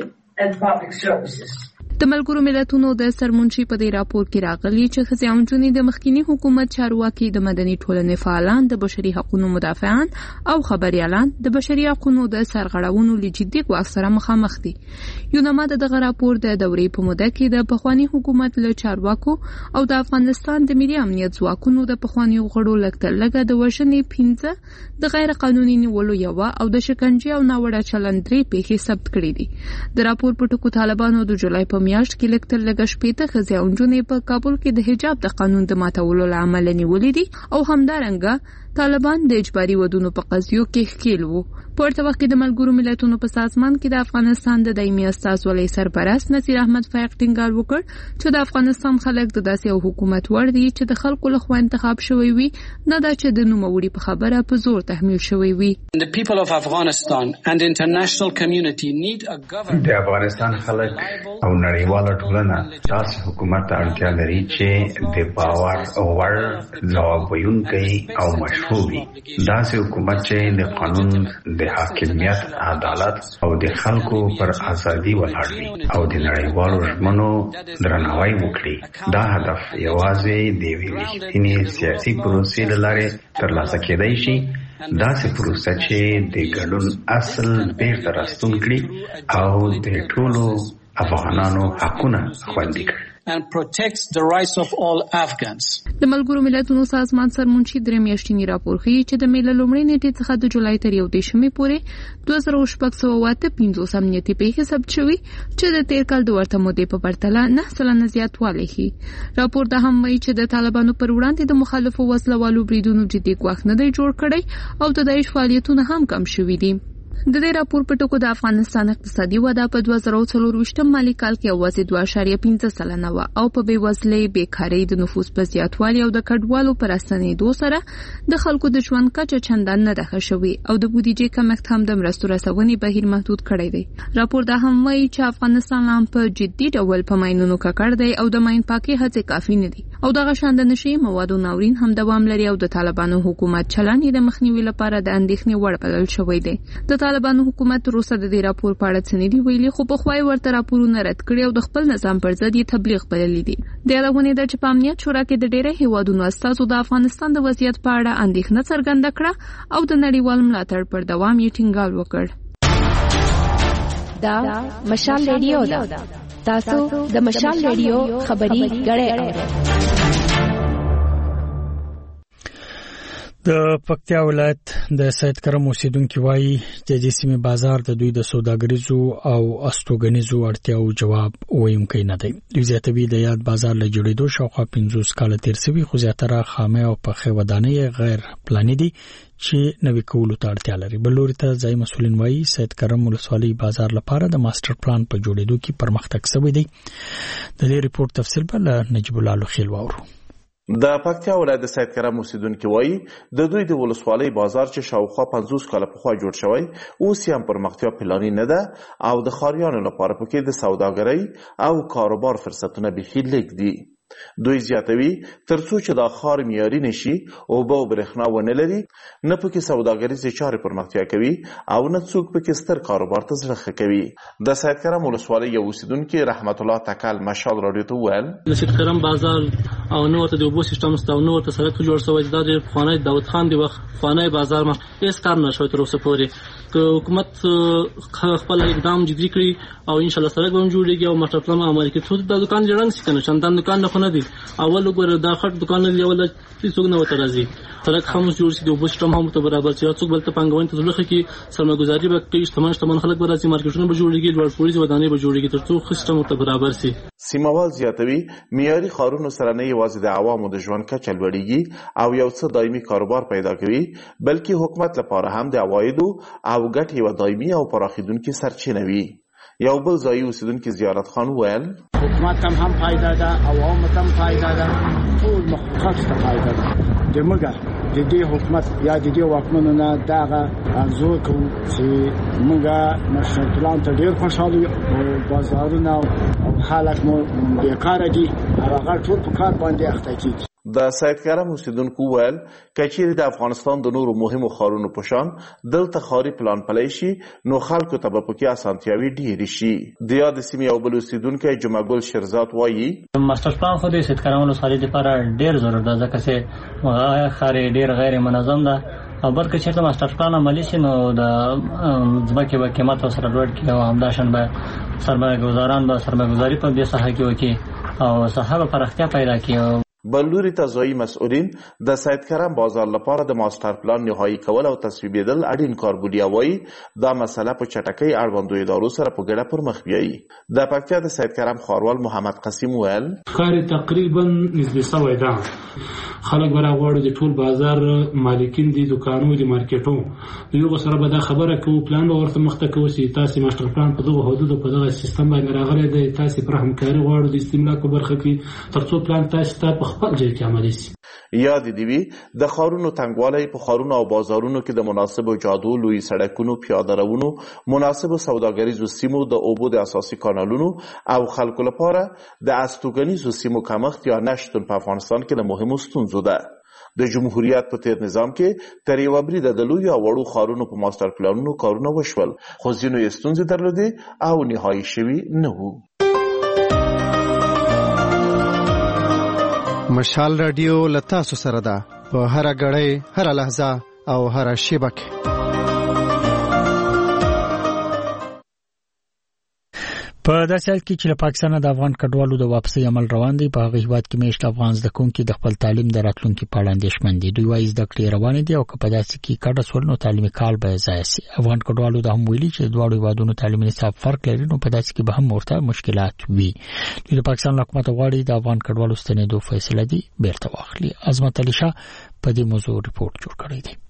د ملګرو ملتونو د سرمنشي په دې راپور کې راغلي چې ښځې او نجونې د مخکینی حکومت چارواکي، د مدني ټولنې فعالان، د بشري حقوقو مدافعان او خبريالان د بشري حقوقو د سرغړونو له جدي ګواښ سره مخامخ دي. یونما د دغه راپور د دورې په موده کې د پخوانی حکومت له چارواکو او د افغانستان د ملي امنیت ځواکونو د پخوانی غړو لکه لګه د وژنې پنځه، د غیر قانوني نیولو یو او د شکنجې او ناوړه چلند درې پیښې ثبت کړې دي. د راپور په ټکو طالبانو د جولای په میاشت کې لکتل لګ شپېته ښځې او نجونې په کابل کې د حجاب د قانون د ماتولو له امله نیولې دي او همدارنګه طالبان د اجباري ودونو په قضیو کې ښکیل وو. په ورته وخت کې د ملګرو ملتونو په سازمان کې د افغانستان د دایمي استازولۍ سرپرست نصیر احمد فایق ټینګار وکړ چې د افغانستان خلک د داسې یو حکومت وړ دي چې د خلکو لخوا انتخاب شوی وي، نه دا چې د نوموړي په خبره په زور تحمیل شوی وي. د افغانستان خلک او نړیواله ټولنه داسې حکومت ته اړتیا لري چې د باور وړ، ځواب ویونکی او مشروع وي. داسې حکومت چې د قانون، د حاکمیت، عدالت او د خلکو پر ازادي ولاړ وي او د نړیوالو ژمنو درناوی وکړي. دا هدف یوازې د یوې رښتینې سیاسي پروسې له لارې ترلاسه کېدای شي. داسې پروسه چې د ګډون اصل بیرته راستون کړي او د ټولو افغانانو حقونه خوندي کړي. and protects the rights of all Afghans. د ملګرو ملتونو سازمان سرمنشي درې میاشتنی راپور ښیي چې د میله لومړۍ نیټې څخه د جولای تر یو دېرشمې پورې دوه زره شپږ سوه اته پنځوس امنیتي پیښې ثبت شوي چې د تېر کال د ورته مودې په پرتله نه سلنه زیاتوالی ښیي. راپور دا هم وایي چې د طالبانو پر وړاندې د مخالفو وسله والو بریدونو جدي ګواښ نه دی جوړ کړی او د داعش فعالیتونه هم کم شوي دي. د دې راپور په ټکو د افغانستان اقتصادي وده په دوه زره څلور ویشتم مالي کال کې یوازې دوه اعشاریه پنځه سلنه وه او په بېوزلۍ، بیکارۍ، د نفوس په زیاتوالي او د کډوالو په راستنېدو سره د خلکو د ژوند کچه چندان نه ده ښه شوې او د بودیجې کمښت هم د مرستو رسونې بهیر محدود کړی دی. راپور دا هم وایي چې افغانستان هم په جدي ډول په ماینونو ککړ دی او د ماین پاکۍ هڅې کافي نه دي او دغه شان د نشي موادو ناورین هم دوام لري او د طالبانو حکومت چلند یې د مخنیوي لپاره د اندېښنې وړ بلل شوی دی. د طالبانو حکومت روسه د دې راپور په اړه څه نه دي ویلي، خو پخوا یې ورته راپورونه رد کړي او د خپل نظام پر ضد یې تبلیغ بللی دي. د یادونې ده چې په امنیت شورا کې د ډېری هیوادونو استازو د افغانستان د وضعیت په اړه اندېښنه څرګنده کړه او د نړیوال ملاتړ پر دوام یې ټینګار وکړ. دا مشال ریډیو ده. تاسو د مشال ریډیو خبري غړې اورئ. د پکتیا ولایت د سید کرم اوسیدونکو وایي چې د سیمې بازار د دوی د سوداګریزو او استوګنیزو اړتیاو جواب ویونکی نه دی. دوی زیاتوي د یاد بازار له جوړېدو شاوخوا پنځوس کاله تیر شوي، خو زیاتره خامه او پخې ودانۍ غیر پلاني دي چې نوي کولو ته اړتیا لري. بل لوري ته ځایي مسؤلین وایي سید کرم ولسوالۍ بازار لپاره د ماستر پلان په جوړېدو کې پرمختګ شوی دی. د دې ریپورت تفصیل به له نجیب الله لوخیل واورو. د پکتیا ولایت د سید کرم اوسیدونکو وایي د دوی د ولسوالۍ بازار چې شاوخوا پنځوس کاله پخوا جوړ شوی اوس یې هم پرمختیا پلاني نه ده او د ښاریانو لپاره پکې د سوداګرۍ او کاروبار فرصتونه بیخي لږ دي. دوی زیاتوي ترڅو چې دا ښار معیاري نشي، اوبه او برېښنا ونه لري، نه پکې سوداګریزې چارې پرمختیا کوي او نه څوک پکې ستر کاروبار ته زړه ښه کوي. د سید کرم ولسوالۍ یو اوسیدونکي رحمت الله تکل مشال راډیو ته وویل د سید کرم بازار او نو ورته د اوبو سیستم شته او نو ورته سړک جوړ شوی دا د پخوانی داود خان دی وخت پخوانی بازار ما هیڅ کار نه شوی تر اوسه پورې. که حکومت خپل اقدام جدي کړي او ان شاء الله سړک به هم جوړیږي او ماستر پلان عملي کړي. څو د دکان جوړنګ شي کنه چندان دکان نه نه دي. اول وګوره دا خټ دکان دی اول څوک نه وته راځي، سړک هم جوړ شي، د اوبو سیستم هم ته برابر شي، څوک بل ته پنګوین ته ځلخه کې سرمایه‌ګذاري به کوي، شتمن شتمن خلک به راځي، مارکیټونه به جوړیږي، لوړ پوړیزه ودانۍ به جوړیږي ترڅو سیستم ته برابر شي. سیموال زیاتوي معیاري ښارونو سره نه یوازې د عوامو د ژوند کچه لوړیږي او یو څه دایمي کاروبار پیدا کوي، بلکې حکومت لپاره هم د عوایدو او ګټې یوه دایمي او پراخېدونکې سرچینه وي. یو بل ځایي اوسیدونکي زیارت خان وویل حکومت هم هم فایده ده، عوامو ته هم فایده ده، ټول خلکو ته فایده ده. د مګر د دې حکومت یا د دې واکمنو نه دغه ارزو کوم چې موږ نشو پلان ته ډیر خوشاله یو او بازارونه او حالت مو بیکار دي هغه ټول په کار باندې اخته کیږي. د سید کرم اوسیدونکو ویل کچېرې د افغانستان د نورو مهمو ښارونو په شان دلته ښاري پلان پلی شي نو خلکو ته به پکې اسانتیاوې ډېرې شي. د یاد سیمې یو بل اوسیدونکی جمعه ګل شیرزاد وایي ماسټر پلان خو د سید کرم ولسوالۍ لپاره ډېر ضرورت ده ځکه چې ښار یې ډېر غیر منظم ده او بلکې چېرته ماسټر پلان عملي شي نو د ځمکې به قیمت ورسره لوړ کړي او همداشان به سرمایه ګزاران به سرمایه ګزاري په دې ساحه کې وکړي او ساحه به پراختیا پیدا کړي. بلوري ته ځایي مسؤلین د سید کرم بازار لپاره د ماستر پلان نهایی کول او تصویبېدل اړین کار بولي او وایي دا مسله په چټکۍ اړوندو ادارو سره په ګډه پر مخ بیایي. د پکتیا د سید کرم ښاروال محمد قسیم ویل کار تقریبا نسبي سوی ده. خلک به راغواړي د ټول بازار مالکین دي دکانو دي مارکیټو یو سره به دا خبره کوو پلان به ورته مخته کوو چې تاسو ماستر پلان په دغه حدودو په دغه سیستم باندې راغلی دی تاسو پر همکاري غواړو د استملاک په برخه کې ترڅو پلان تاسو ته په خپل ځای کې عملي شي. یاد دی وی د ښارونو تنګوالی په ښارونو او بازارونو کې د مناسبو جادو لوی سړکونو پیاده روونو مناسبو سوداګریزو سیمو د اوبو د اساسي کانالونو او خلکو لپاره د استوګنیزو سیمو کمښت یا نشتون په افغانستان کې د مهمو ستونزو ده. د جمهوریت په تیر نظام کې تر یوه بریده د لویو او وړو ښارونو په ماستر پلانونو کارونه وشول خو ځینو یې ستونزې درلودې او نهایي شوي نه وو. مشال رادیو لتاسو سره ده په هر غړې هر لحظه او هر شیبه کې. په داسې حال کې چې له پاکستان د افغان کډوالو د واپسۍ عمل روان دی په هغه هیواد کې میشت افغان زده کوونکي د خپل تعلیم د راتلونکي په اړه اندېښمن دي. دوی وايي زده کړې روانې دي او که په داسې کې کډه سول نو تعلیمي کال به ضایع شي. افغان کډوالو د هم ویلي چې د دواړو هیوادونو تعلیمي نصاب فرق لري نو په داسې کې به هم ورته مشکلات وي. دوی د پاکستان حکومت غواړي د افغان کډوالو ستنېدو فیصله دي بیرته واخلي. عظمت علي شاه په دې موضوع ریپورت جوړ کړی دی.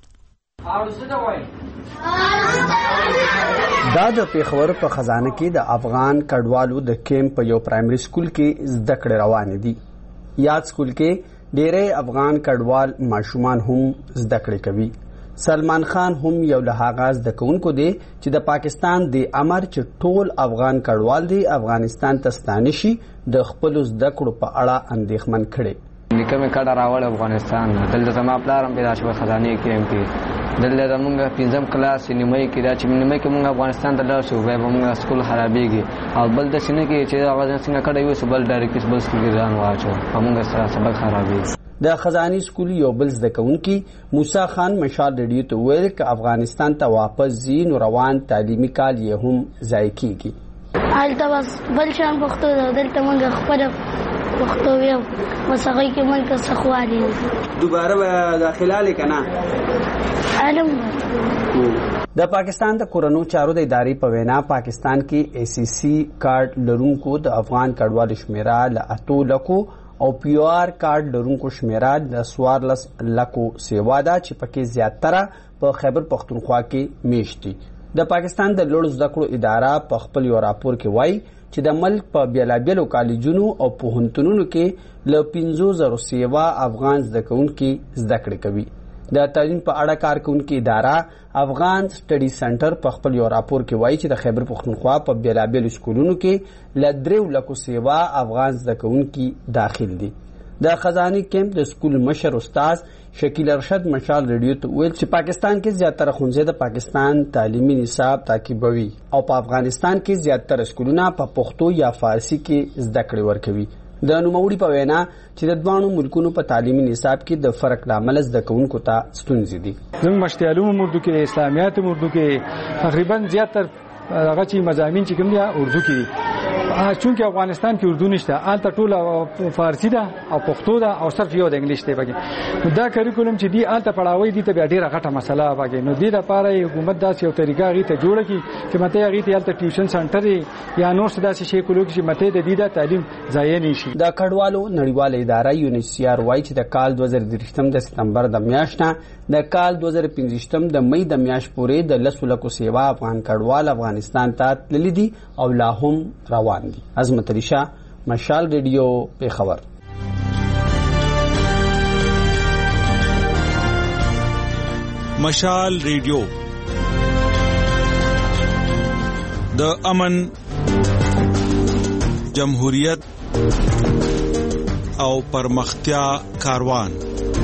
دا د پیښور په خزانه کې د افغان کډوالو د کیمپ په یو پرایمري سکول کې زده کړې روانې دي. یاد سکول کې ډېری افغان کډوال ماشومان هم زده کړې کوي. سلمان خان هم یو له هغه زده کوونکو دی چې د پاکستان د امر چې ټول افغان کډوال دی افغانستان ته ستانه شي د خپلو زده کړو په اړه اندېښمن کړي. نیکه مې کډه راوړ افغانستان دلته زما پلار هم پیدا شو خزانه کیمپ کې دلته زمونږ پنځم کلاس نیمه کې دا چې نیمه کې موږ افغانستان ته لاړ شو بیا به موږ سکول خرابېږي او بل د سینې کې چې هغه څنګه کډه یو سو بل ډایرکټ بل سکول کې ځان واچو موږ سره سبق خرابېږي. د خزاني سکول یو بل زده کوونکی موسی خان مشال ریډیو ته ویل چې افغانستان ته واپس ځي نو روان تعلیمي کال یې هم ضایع کیږي. هلته بس بل شان پښتو ده دلته موږ خپل پښتو یو وسغی کې موږ څه خواري دوباره به داخله لیکنه علم. د پاکستان د کورونو چارو د ادارې په وینا پاکستان کې ای سی سی کارت لرونکو د افغان کډوالو شمیره له اتو لکو او پی او آر کارت لرونکو شمیره د څوارلس لکو سیوا ده چې پکې زیاتره په خیبر پختونخوا کې میشت دي. د پاکستان د لوړو زده کړو اداره په خپل یو راپور کې وایي چې د ملک په بیلابیلو کالجونو او پوهنتونونو کې له پنځو زرو سیوا افغان زده کوونکي زده کړې کوي. د تعلیم په اړه کار کوونکې اداره افغان سټډي سنټر په خپل یو راپور کې وایي چې د خیبر پختونخوا په بیلابیلو سکولونو کې له دریو لکو سیوا افغان زده کوونکي داخل دي. د خزاني کیمپ د سکول مشر استاد شکیل ارشد مشال ریډیو ته ویل چې پاکستان کې زیاتره ښوونځي د پاکستان تعلیمي نصاب تعقیبوي او په افغانستان کې زیاتره سکولونه په پښتو یا فارسی کې زده کړې ورکوي. د نوموړي په وینا چې د دوانو ملکونو په تعلیمي نصاب کې د فرق لامل زده کوونکو ته ستونزې دي. زموږ مشتي علوم اردو کې اسلامیات اردو کې تقریبا زیاتره هغه چې مضامین چې کوم دي اردو کې چونکه افغانستان کې اردو نشته آلته ټول فارسی ده او پښتو ده او صرف یو د انګلیش دی بګي دا کریکولم چې دی آلته پڑھاوي دي ته ډیره غټه مسله بګي نو دې لپاره حکومت داسې یو طریقه غي ته جوړه کی چې مته غي ته آلته ټیوشن سنټر یا نور څه داسې شی کولو چې مته د دې د تعلیم ضایع نشي. د کډوالو نړیواله اداره یو ان ایچ سی آر وايي چې د کال دوه زره درې د سپتمبر د میاشت نه د کال دوه زره پنځه د مې د میاشت پورې د لسو لکو سیوا افغان کډوال افغانستان ته تللي دي او لا هم روان دي. عظمت علي شاه مشال ریډیو پیښور. مشال ریډیو د امن، جمهوریت او پرمختیا کاروان.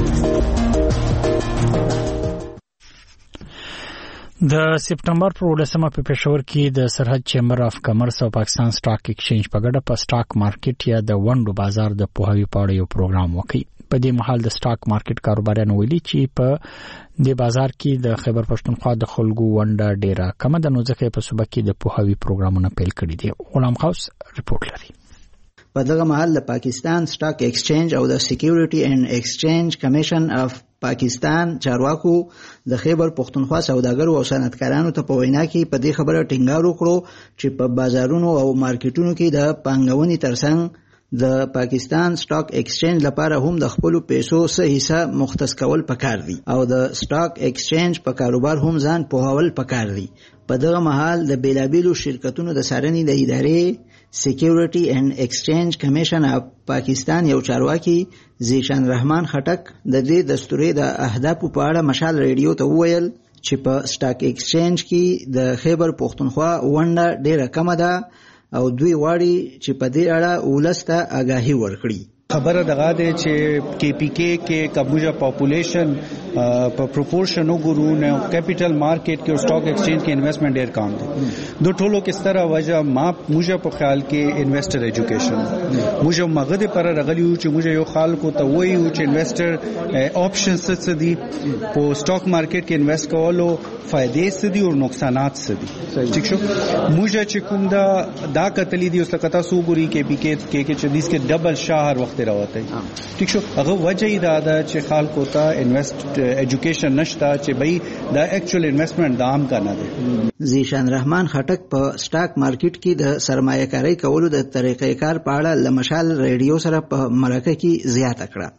د سپټمبر پر ولسمه په پېښور کې د سرحد چیمبر اف کامرس او پاکستان سټاک ایکسچینج په ګډه په سټاک مارکیټ یا د ونډو بازار د پوهاوي په اړه یو پروګرام وکړ. په دې مهال د سټاک مارکیټ کاروبارانو ویلي چې په دې بازار کې د خیبر پښتونخوا د خلکو ونډه ډیره کمه ده، نو ځکه په صوبه کې د پوهاوي پروګرامونه پیل کړي دي. غلام خاص رپورټ لري. په دغه مهال د پاکستان سټاک ایکسچینج او د سکیورټي اینڈ ایکسچینج کمیشن اف پاکستان چارواکو د خیبر پښتونخوا سوداګرو او صنعتکارانو ته په وینا کې په دې خبره ټینګار وکړو چې په بازارونو او مارکیټونو کې د پانګونې ترڅنګ د پاکستان سټاک ایکسچینج لپاره هم د خپل پیسو څه حصہ مختص کول پکار دي او د سټاک ایکسچینج په کاروبار هم ځان پوهول پکار دي. په دغه مهال د بیلابیلو شرکتونو د څارنې د ادارې سکیورټي اینڈ ایکسچینج کمیشن اف پاکستان یو چارواکي زیشان رحمان خټک د دې دستوري د اهدافو په اړه مشال ریډیو ته وویل چې په سټاک ایکسچینج کې د خیبر پښتونخوا ونډه ډیره کمه ده او دوی واړي چې په دې اړه ولسته آگاهي ورکړي. خبره دغه ده چې کې پی کې کې کبوجا پاپولیشن په پروپورشن وګورو نه کیپټل مارکیټ کې او سټاک ایکسچینج کې انویسټمنٹ ډیر کم دی. دو ټولو کس طرح وجہ ما موږ په خیال کې انویسټر ایجوکیشن موږ مغه پر رغلیو چې موږ یو خلکو ته وایو چې انویسټر آپشنز څه دي په سټاک مارکیټ کې انویسټ کولو فائدې څه دي او نقصانات څه دي. ٹھیک شو موږ چې کوم دا دا کتلې دي اوس لکه تاسو وګورئ کې پی کې کې چې دیس کې ډبل شهر وخت راوته. ٹھیک شو هغه وجه دا ده چې خلکو ته انویسټ ایجوکیشن نشته چې بھئی دا ایکچوال انویسټمنٹ دام کنه ده. زیشان رحمان خټک په سټاک مارکیټ کې د سرمایه کاری کولو د طریقې کار په اړه لمشال ریډیو سره په مرکه کې زیاته کړه.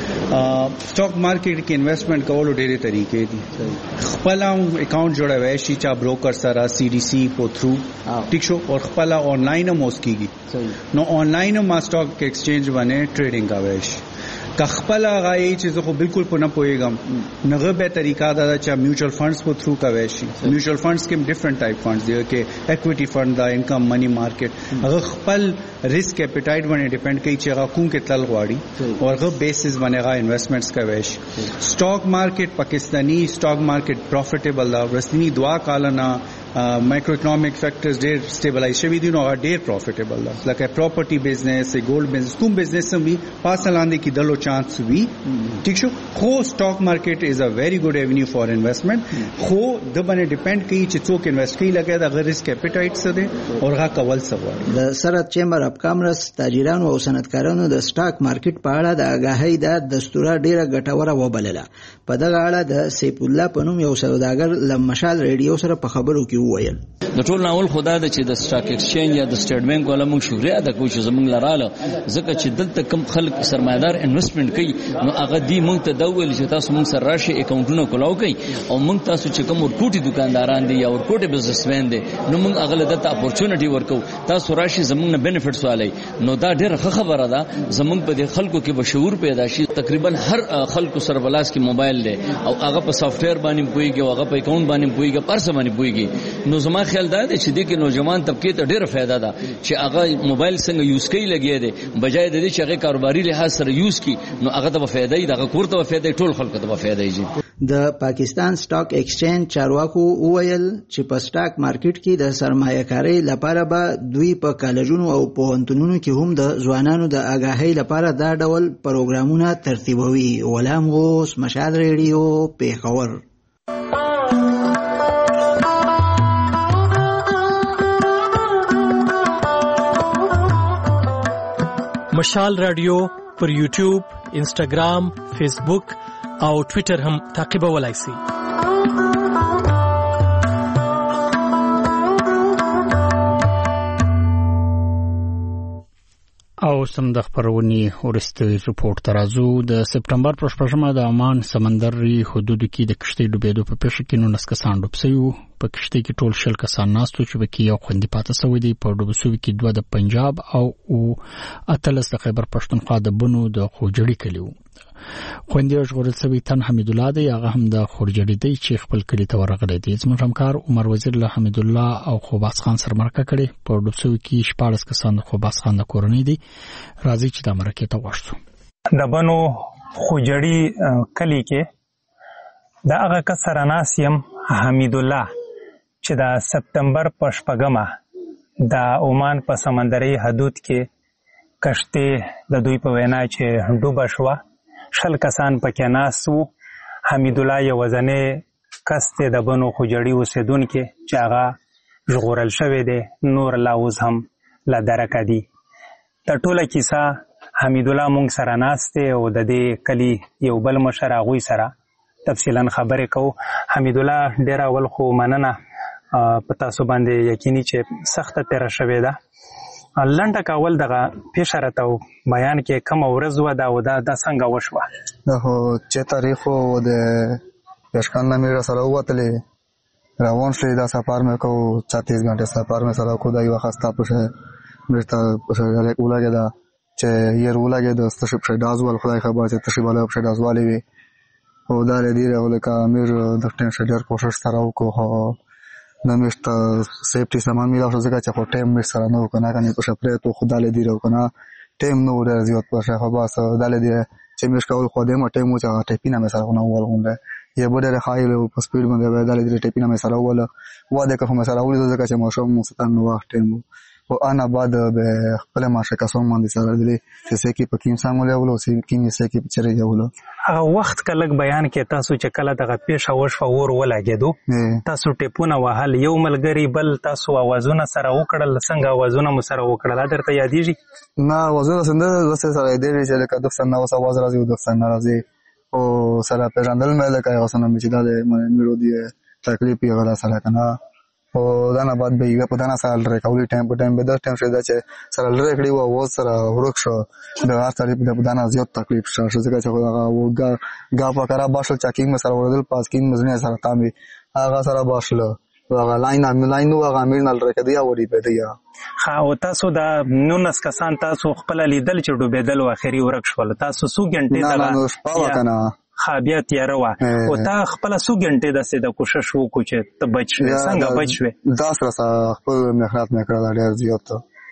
سټاک مارکیټ کې انویسټمنٹ کولو ډېرې طریقې دي. خپل اکاؤنٹ جوړوي شي چا بروکر سره سی ڈی سی په تھرو ٹھیک شو اور خپل آنلاین هم اوس کیږي نو آنلاین ما سټاک ایکسچینج باندې ټریډینګ کوي شي که خپل غایي چې خو بالکل په نه پويګم نغه به طریقہ دا چې میوچل فندز په تھرو کوي شي. میوچل فندز کې ډیفرنٹ ټایپ فندز دي کې اکوئټي فند دا انکم منی مارکیټ هغه خپل ریسک اپیټایټ باندې ډیپند کوي چې هغه کوم کې تل غواړي او هغه بیسس باندې هغه انویسټمنټس کوي شي. سټاک مارکیټ پاکستانی سټاک مارکیټ پروفیټیبل دا ورستنی دوا کالنا مایکرو اکنامک فیکٹرز ډیر سټیبلایز شوي دي نو هغه ډیر پروفیټیبل ده لکه پراپرټي بزنس ګولډ بزنس کوم بزنس هم وي پاسلاندې کې دلو چانس وي. ٹھیک شو خو سټاک مارکیټ از ا ویری ګډ ایونیو فار انویسټمنٹ خو د باندې ډیپند کوي چې څوک انویسټ کوي لګي دا غیر ریسک اپیټایټ څه دي او هغه کول څه غواړي. د سرحد چیمبر اف کامرس تاجرانو او صنعتکارانو د سټاک مارکیټ په اړه د آگاهۍ د دستوره ډیره ګټوره وبلله. په دغه اړه د سیف الله پنوم یو سوداګر لمشال ریډیو سره په خبرو کې وویل د ټول ناول خدا د چې د سټاک ایکسچینج یا د سټیټ بانک ولا موږ شکریا ادا کوو چې زموږ لراله ځکه چې دلته کم خلک سرمایدار انویسټمنٹ کوي نو هغه دی موږ ته دا ویل چې تاسو موږ سره راشي اکاونټونه کولاو کوي او موږ تاسو چې کوم ورکوټي دکانداران دي یا ورکوټي بزنسمن دي نو موږ هغه لته اپورچونټي ورکو تاسو راشي زموږ نه بینیفټس والي نو دا ډېر ښه خبره ده. زموږ په دې خلکو کې به شعور پیدا شي. تقریبا هر خلکو سره بلاس کې موبایل دی او هغه په سافټویر باندې پويږي او هغه په اکاونټ باندې پويږي پر څه باندې پويږي. نو زما خیال دا دی چې دې کې نوجوان طبقه ته ډېر فائدہ ده چې هغه موبایل څنګه یوز کوي لګي دی بجای د دې چې هغه کاروباري لحاظ سره یوز کی نو هغه ته فائدہ ای دغه کور ته فائدہ ټول خلکو ته فائدہ ای. د پاکستان سټاک ایکسچینج چارواکو وویل چې په سټاک مارکیټ کې د سرمایه کاري لپاره به دوی په کالجونو او پوهنتونونو کې هم د ځوانانو د آگاهۍ لپاره دا ډول پروګرامونه ترتیبوي. غلام غوث، مشال ریډیو، پیښور. مشال رادیو پر یوټیوب، انسټاګرام، فیسبوک او ټوئیټر هم تعقیبولای شئ. او سم د خبرونې ورسته رپورت ترازو د سپټمبر پر شپږمه د عمان سمندري حدودو کې د کشتۍ ډوبېدو په پیښه کې نو نس کسان ډوب شوي په کشته کې ټول شل کسان ناستو چې پکې یو خوندي پاتې شوی دی. په ډوب شوي کې دوه د پنجاب او اتلس د خیبر پښتونخوا د بنو د خوجړي کلی وو. خوندي ژغورل شوی تن حمید الله دی، هغه هم د خورجړي دی چې خپل کلی ته ورغلی دی. زموږ همکار عمر وزیر له حمید الله او خوباس خان سره مرکه کړې. په ډوب شوي کې شپاړس کسان د خوباس خان د کورنۍ دي. راځي چې د مرکې ته وښو. د بنو خوجړي کلی کې د هغه کس سره ناست یم حمید الله چې د سپتمبر په شپږمه د عمان په سمندري حدود کې کشتې د دوی په وینا چې ډوبه شوه. شل کسان پکې ناست وو. حمید الله یو ورځنی کس دی د بنو خوجړي اوسېدونکی چې هغه ژغورل شوی دی. نور لا اوس هم له درکه دي. د ټوله کیسه حمید الله مونږ سره ناست دی او د دې کلي یو بل مشر هغوی سره تفصیلا خبرې کوو. حمید الله ډېر اول خو مننه په تاسو باندې یقیني چې سخته تېره شوې ده. لنډه کول دغه پیښه راته بیان کې کومه ورځ وه دا او دا دا څنګه وشوه؟ دا خو چې تاریخ و د پېشکان نه مې راسره ووتلې روان شولې. دا سفر مې کوو چتیس ګنټې سفر مې سره کوو. دا یوه خسته پښه مې ته پښه ولګېده چې ير ولګېده ستشي پښه ډاز ول. خدای خبر چې تشي والا پښه ډاز والې وي او دا لري ولکه امیر د ټینشن ډېر کوشش سره وکړو. نه مې ته سیفټي سامان مې راوړو ځکه چې خو ټایم مې سره نه و که نه کنې پښه پرېږدو خو دا لري او که نه ټایم نه و ډېر زیات پښه خو بس دا لري چې مې کول خو دې مو ټایم و چې هغه ټیپینه مې سره نه وول غونډه یا به ډېره ښایي و په سپیډ باندې دا لري ټیپینه مې سره ووله. واده که خو مې سره ولیدل ځکه چې ماشوم مو ستان نو وخت ټایم و و آن بعد به خپل ماشه کسان باندې سره دي چې سې کې پکې انسان ولې ولو سې کې سې کې چره یولو. هغه وخت کله بیان کې تاسو چې کله دغه پیښه وشوه ور ولګېدو تاسو ټیپونه وهل یو ملګری بل تاسو اوازونه سره وکړل څنګه اوازونه مو سره وکړل درته یادېږي؟ نه اوازونه څنګه زه سره یادېږي چې لکه دفتر نه اوس اواز راځي او دفتر نه راځي او سره پیژندل مې لکه هغه څنګه چې دا د میرو دی تکلیف یې غلا سره کنه او دا نه بعد به یې په دانا سال ریکاولي ټایم په ټایم به د ټایم شه دا چې سره لری کړی و او سره ورک شو د هر طریق په دانا زیات تکلیف شو ځکه چې هغه و ګا ګا په کرا باشل چاکینګ مې سره وردل پاسکینګ مزنه سره تامي هغه سره باشل هغه لاین ام لاین نو هغه امیر نل رکه دی وړي په دی ها او تاسو دا نونس کسان تاسو خپل لیدل چې ډوبېدل او اخري ورک شول تاسو سو غنټه دا نه نو شپه کنه خابیا تیاره وه او تا خپله څو ګنټې داسې د کوشش وکړو چې ته بچ شوې څنګه بچ شوې؟ دا سره خپل محنت مې کړله ډېر زیات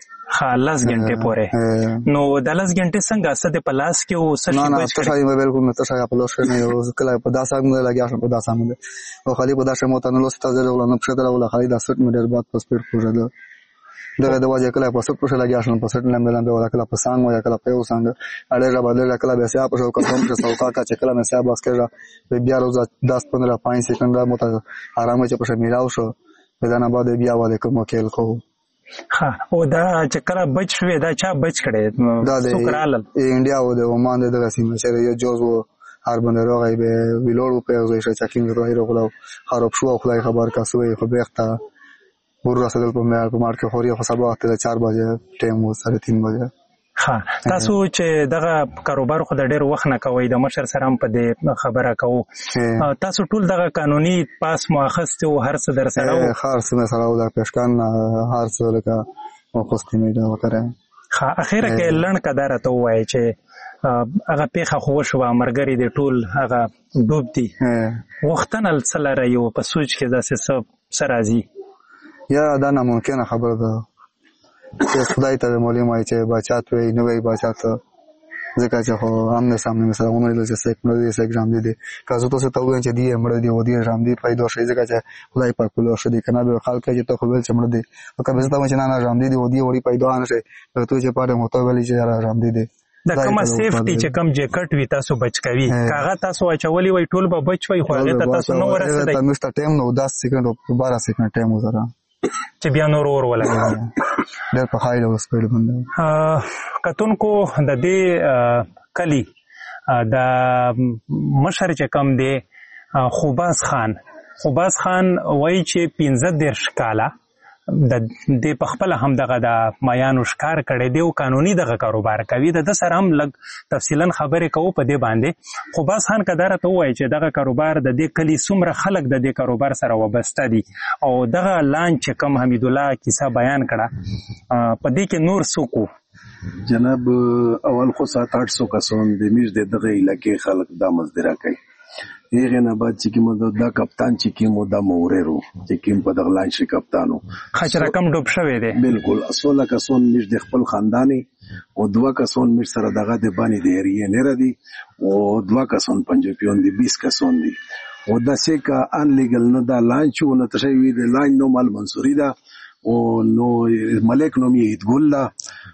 ښه لس ګنټې پورې نو دا لس ګنټې څنګه څه د په لاس کې و څه شي بچ کړې؟ نه نه بالکل نه تشه په لاس نه یو کله په داسې باندې لګیا شم په داسې باندې او خالي په داسې مو ته نه لوس ته زه ولنه پښه ته ولا خالي د سټ مې ډېر باد په سپیډ پوجا دغه د واجه کله په سټ پښه لګیا شم په سټ لمبه لمبه ولا کله په سانګ ولا کله په یو سانګ اړه را بدل کله به سیا په شو کوم چې سوکا کا چې کله مې سیا باس کړه بیا روز دس پندرہ پانچ سکند مو ته آرام چې په میراو شو په دانه بعد بیا واده کوم کېل کو ها او دا چې کله بچ شوې دا چا بچ کړي دا د انډیا او د عمان د سیمه سره یو جزو هر باندې راغی به ویلوړو په ځای چې چاکینګ راهي راغلو خراب شو خدای خبر کا سوې خو بیخته ور رسول په مار په مار کې خوري خو سبا ته چار بجې ټایم و سره تین بجې. ها تاسو چې دغه کاروبار خو د ډېر وخت نه کوئ د مشر سره هم په دې خبره کوو تاسو ټول دغه قانوني پاس مو اخیستی و هر څه در سره و؟ هر څه مې سره و د پیشکان هر څه لکه اخیستې مې ده وکړی. ښه اخره کې لنډ که دا راته ووایې چې هغه پیښه خو وشوه ملګري دې ټول هغه ډوب دي غوښتنه څه لرئ او په سوچ کې داسې څه راځي؟ یا دا ناممکنه خبره ده چې خدای ته معلوم وای چې بچات وي نه وي بچات ځکه چې خو هم سامنے مثلا عمر له چې سیک مړ دي سیک جام دي کازو ته ته وای چې دی مړ دي و دي جام دي پیدا شي ځکه چې خدای په کولو شي کنه به خلک چې ته خو ول چې مړ دي او کله ته چې نه نه جام دي و دي وړي پیدا نه شي ته چې پاره مو ته ویل چې جام دي دا کومه سیفټي چې کم جیکټ وي تاسو بچ کوي کاغه تاسو اچولي وای ټول به بچ وي خو هغه تاسو نو ورسېدای ته مست ټایم نو دس سکند او بارہ سکند ټایم وزره چې بیا نور اور ولګي ډېر په هاي لیول سپیډ باندې کتونکو د دې کلی د مشر چې کم دی خوباس خان خوباس خان وایي چې پنځه دېرش کاله د دې په خپل هم دغه د مایانو ښکار کړی دی او قانوني دغه کاروبار کوي. د ده سره هم لږ تفصیلا خبرې کوو په دې باندې. خو بس خان که دا راته ووایي چې دغه کاروبار د دې کلي څومره خلک د دې کاروبار سره وابسته دي او دغه لانچ چې کوم حمیدالله کیسه بیان کړه په دې کې نور څوک وو؟ جناب اول خو سات آټ سو کسان د میش د دغه علاقې خلک دا مزدرا کوي. هغه نه بعد چې کوم دا کپتان چې کوم دا موررو چې کوم په دغه لانچ کپتانو خچ رقم ډوب شوی دی. بالکل اصله کسان میش د خپل خاندانی او دوا کسان میش سره دغه د باندې دی ری نه ردی او دوا کسان پنځه دی بیس کسان دی او د سیکا ان لیګل نه دا لانچ او نه تشوی د لانچ نو مال منصوری دا او نو ملک نو می اتګول دا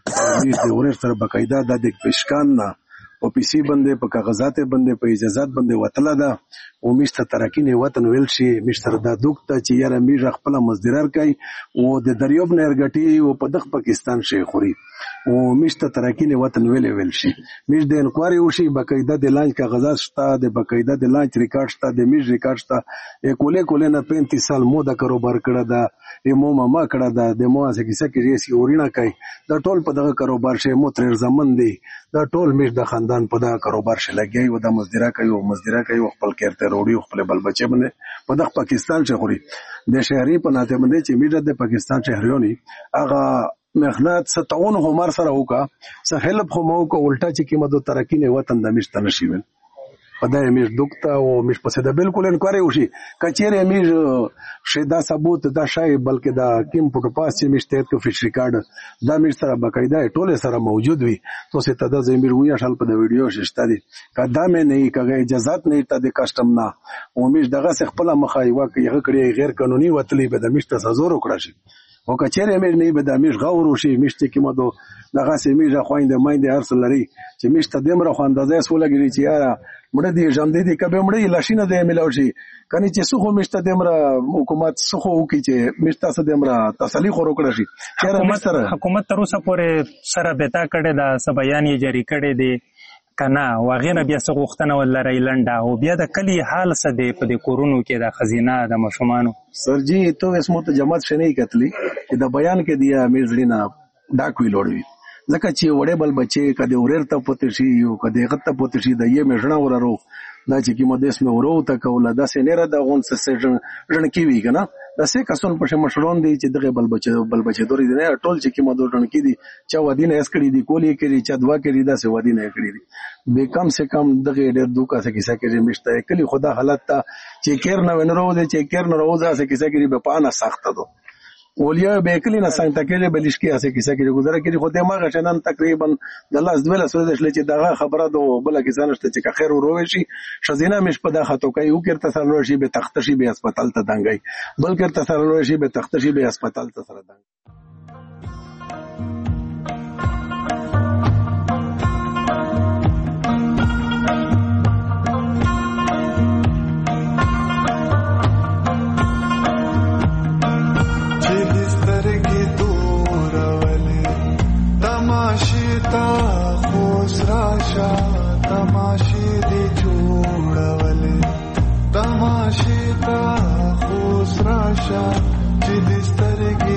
میش د ورر سره بقاعده د پېشکان نه په پیسي باندې په کاغذات باندې په اجازهات باندې وتله ده او میشته ترکین وطن ویل شي میشته د دوکته چې یاره میش خپل مزدرار کوي او د دریوب نه ارګټي او په دغه پاکستان شي خوري او میشته ترکین وطن ویل ویل شي میش د انکوایري وشي بقاعده د لانچ کاغذات شته د بقاعده د لانچ ریکارډ شته د میش ریکارډ شته کوله کوله نه پینتیس سال مو د کاروبار کړه ده مو ما کړه ده د مو اسه کیسه کې ریسی اورینه کوي د ټول په دغه کاروبار شي مو تر زمن دی دا ټول میش د خاندان په دا کاروبار شي لګي او د مزدرا کوي او مزدرا کوي خپل کېرته وروړي خپل بل بچي باندې په دغه پاکستان چې خوري د شهري په ناته باندې چې میډه د پاکستان شهريونی هغه مخنات ستون عمر سره وکا سهلب خو مو کو الټا چې کیمه ترکین وطن د مشت نشي ول پدای میش دکتا او میش پسې د بالکل انکوایري وشي کچېره میش شیدا ثبوت دا شای بلکې دا کیم پټو پاس چې میش ته کو فش ریکارډ دا میش سره باقاعده ټوله سره موجود وي تو سه ته د زمیر ویا شال په د ویډیو ششته دي کدا مې نه کغه اجازهات نه ته د کسٹم نه او میش دغه څخه خپل مخایوا کوي کړي غیر قانوني وتلی به د میش ته زور وکړي شي او کچېره میش نه به د میش غور وشي میش ته کیمه دو دغه سه میش خوينده مایند ارسل لري چې میش ته دمر خو اندازې سولګري چې یاره مړه دي ژوند دي کبه مړه لاشینه دې ملاوي شي کني چې سخو مشته دمره حکومت سخو وکي چې مشته سره دمره تسلی خور وکړي شي حکومت حکومت تر اوسه پورې سره بتا کړي دا سبيان یې جاری کړي دي کنا واغینه بیا څه غوښتنه ولري لنډه او بیا د کلی حال څه دی په دې کورونو کې د خزینه د مشمانو سر جی تو اسمو ته جماعت شنه کتلی چې د بیان کې دی میزلینا ډاکوي لوړوي ځکه چې وړې بل بچي کده ورر ته پوتې شي یو کده غته پوتې شي د یې مژنه وررو دا چې کی مدیس مې ورو ته کوله دا سینره د غون سره ژن کی وی کنه دا سه کسون په مشرون دي چې دغه بل بچي بل بچي دوري نه ټول چې کی مدو ژن کی دي چې ودینه اس کړي دي کولی کړي چې دوا کړي دا سه ودینه کړي دي به کم سے کم دغه ډېر دوکا سه کیسه کې مشته کلی خدا حالت ته چې کیر نه ونرو دي چې کیر نه روزه سه کیسه کې به پانه سخت دو اولیا بیکلی نه څنګه تکلی بلشکی اسه کیسه کې گزاره کړي خو د ما غشنن تقریبا د لاس دوله سره د شلې چې دغه خبره دو بل کې ځانشته چې خیر وروي شي شزینه مش په دغه تو کوي او کړه تسلل شي به تخت شي به هسپتال ته دنګي بل کړه تسلل شي به تخت شي به هسپتال ته سره دنګي तमाशे दे जोड़वले तमाशे ता खुश राशा जिदिस्तर के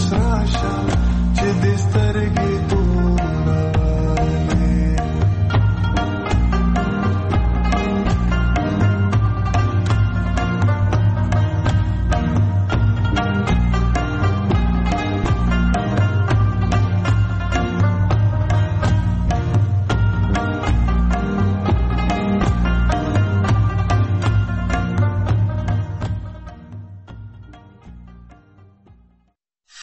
راشه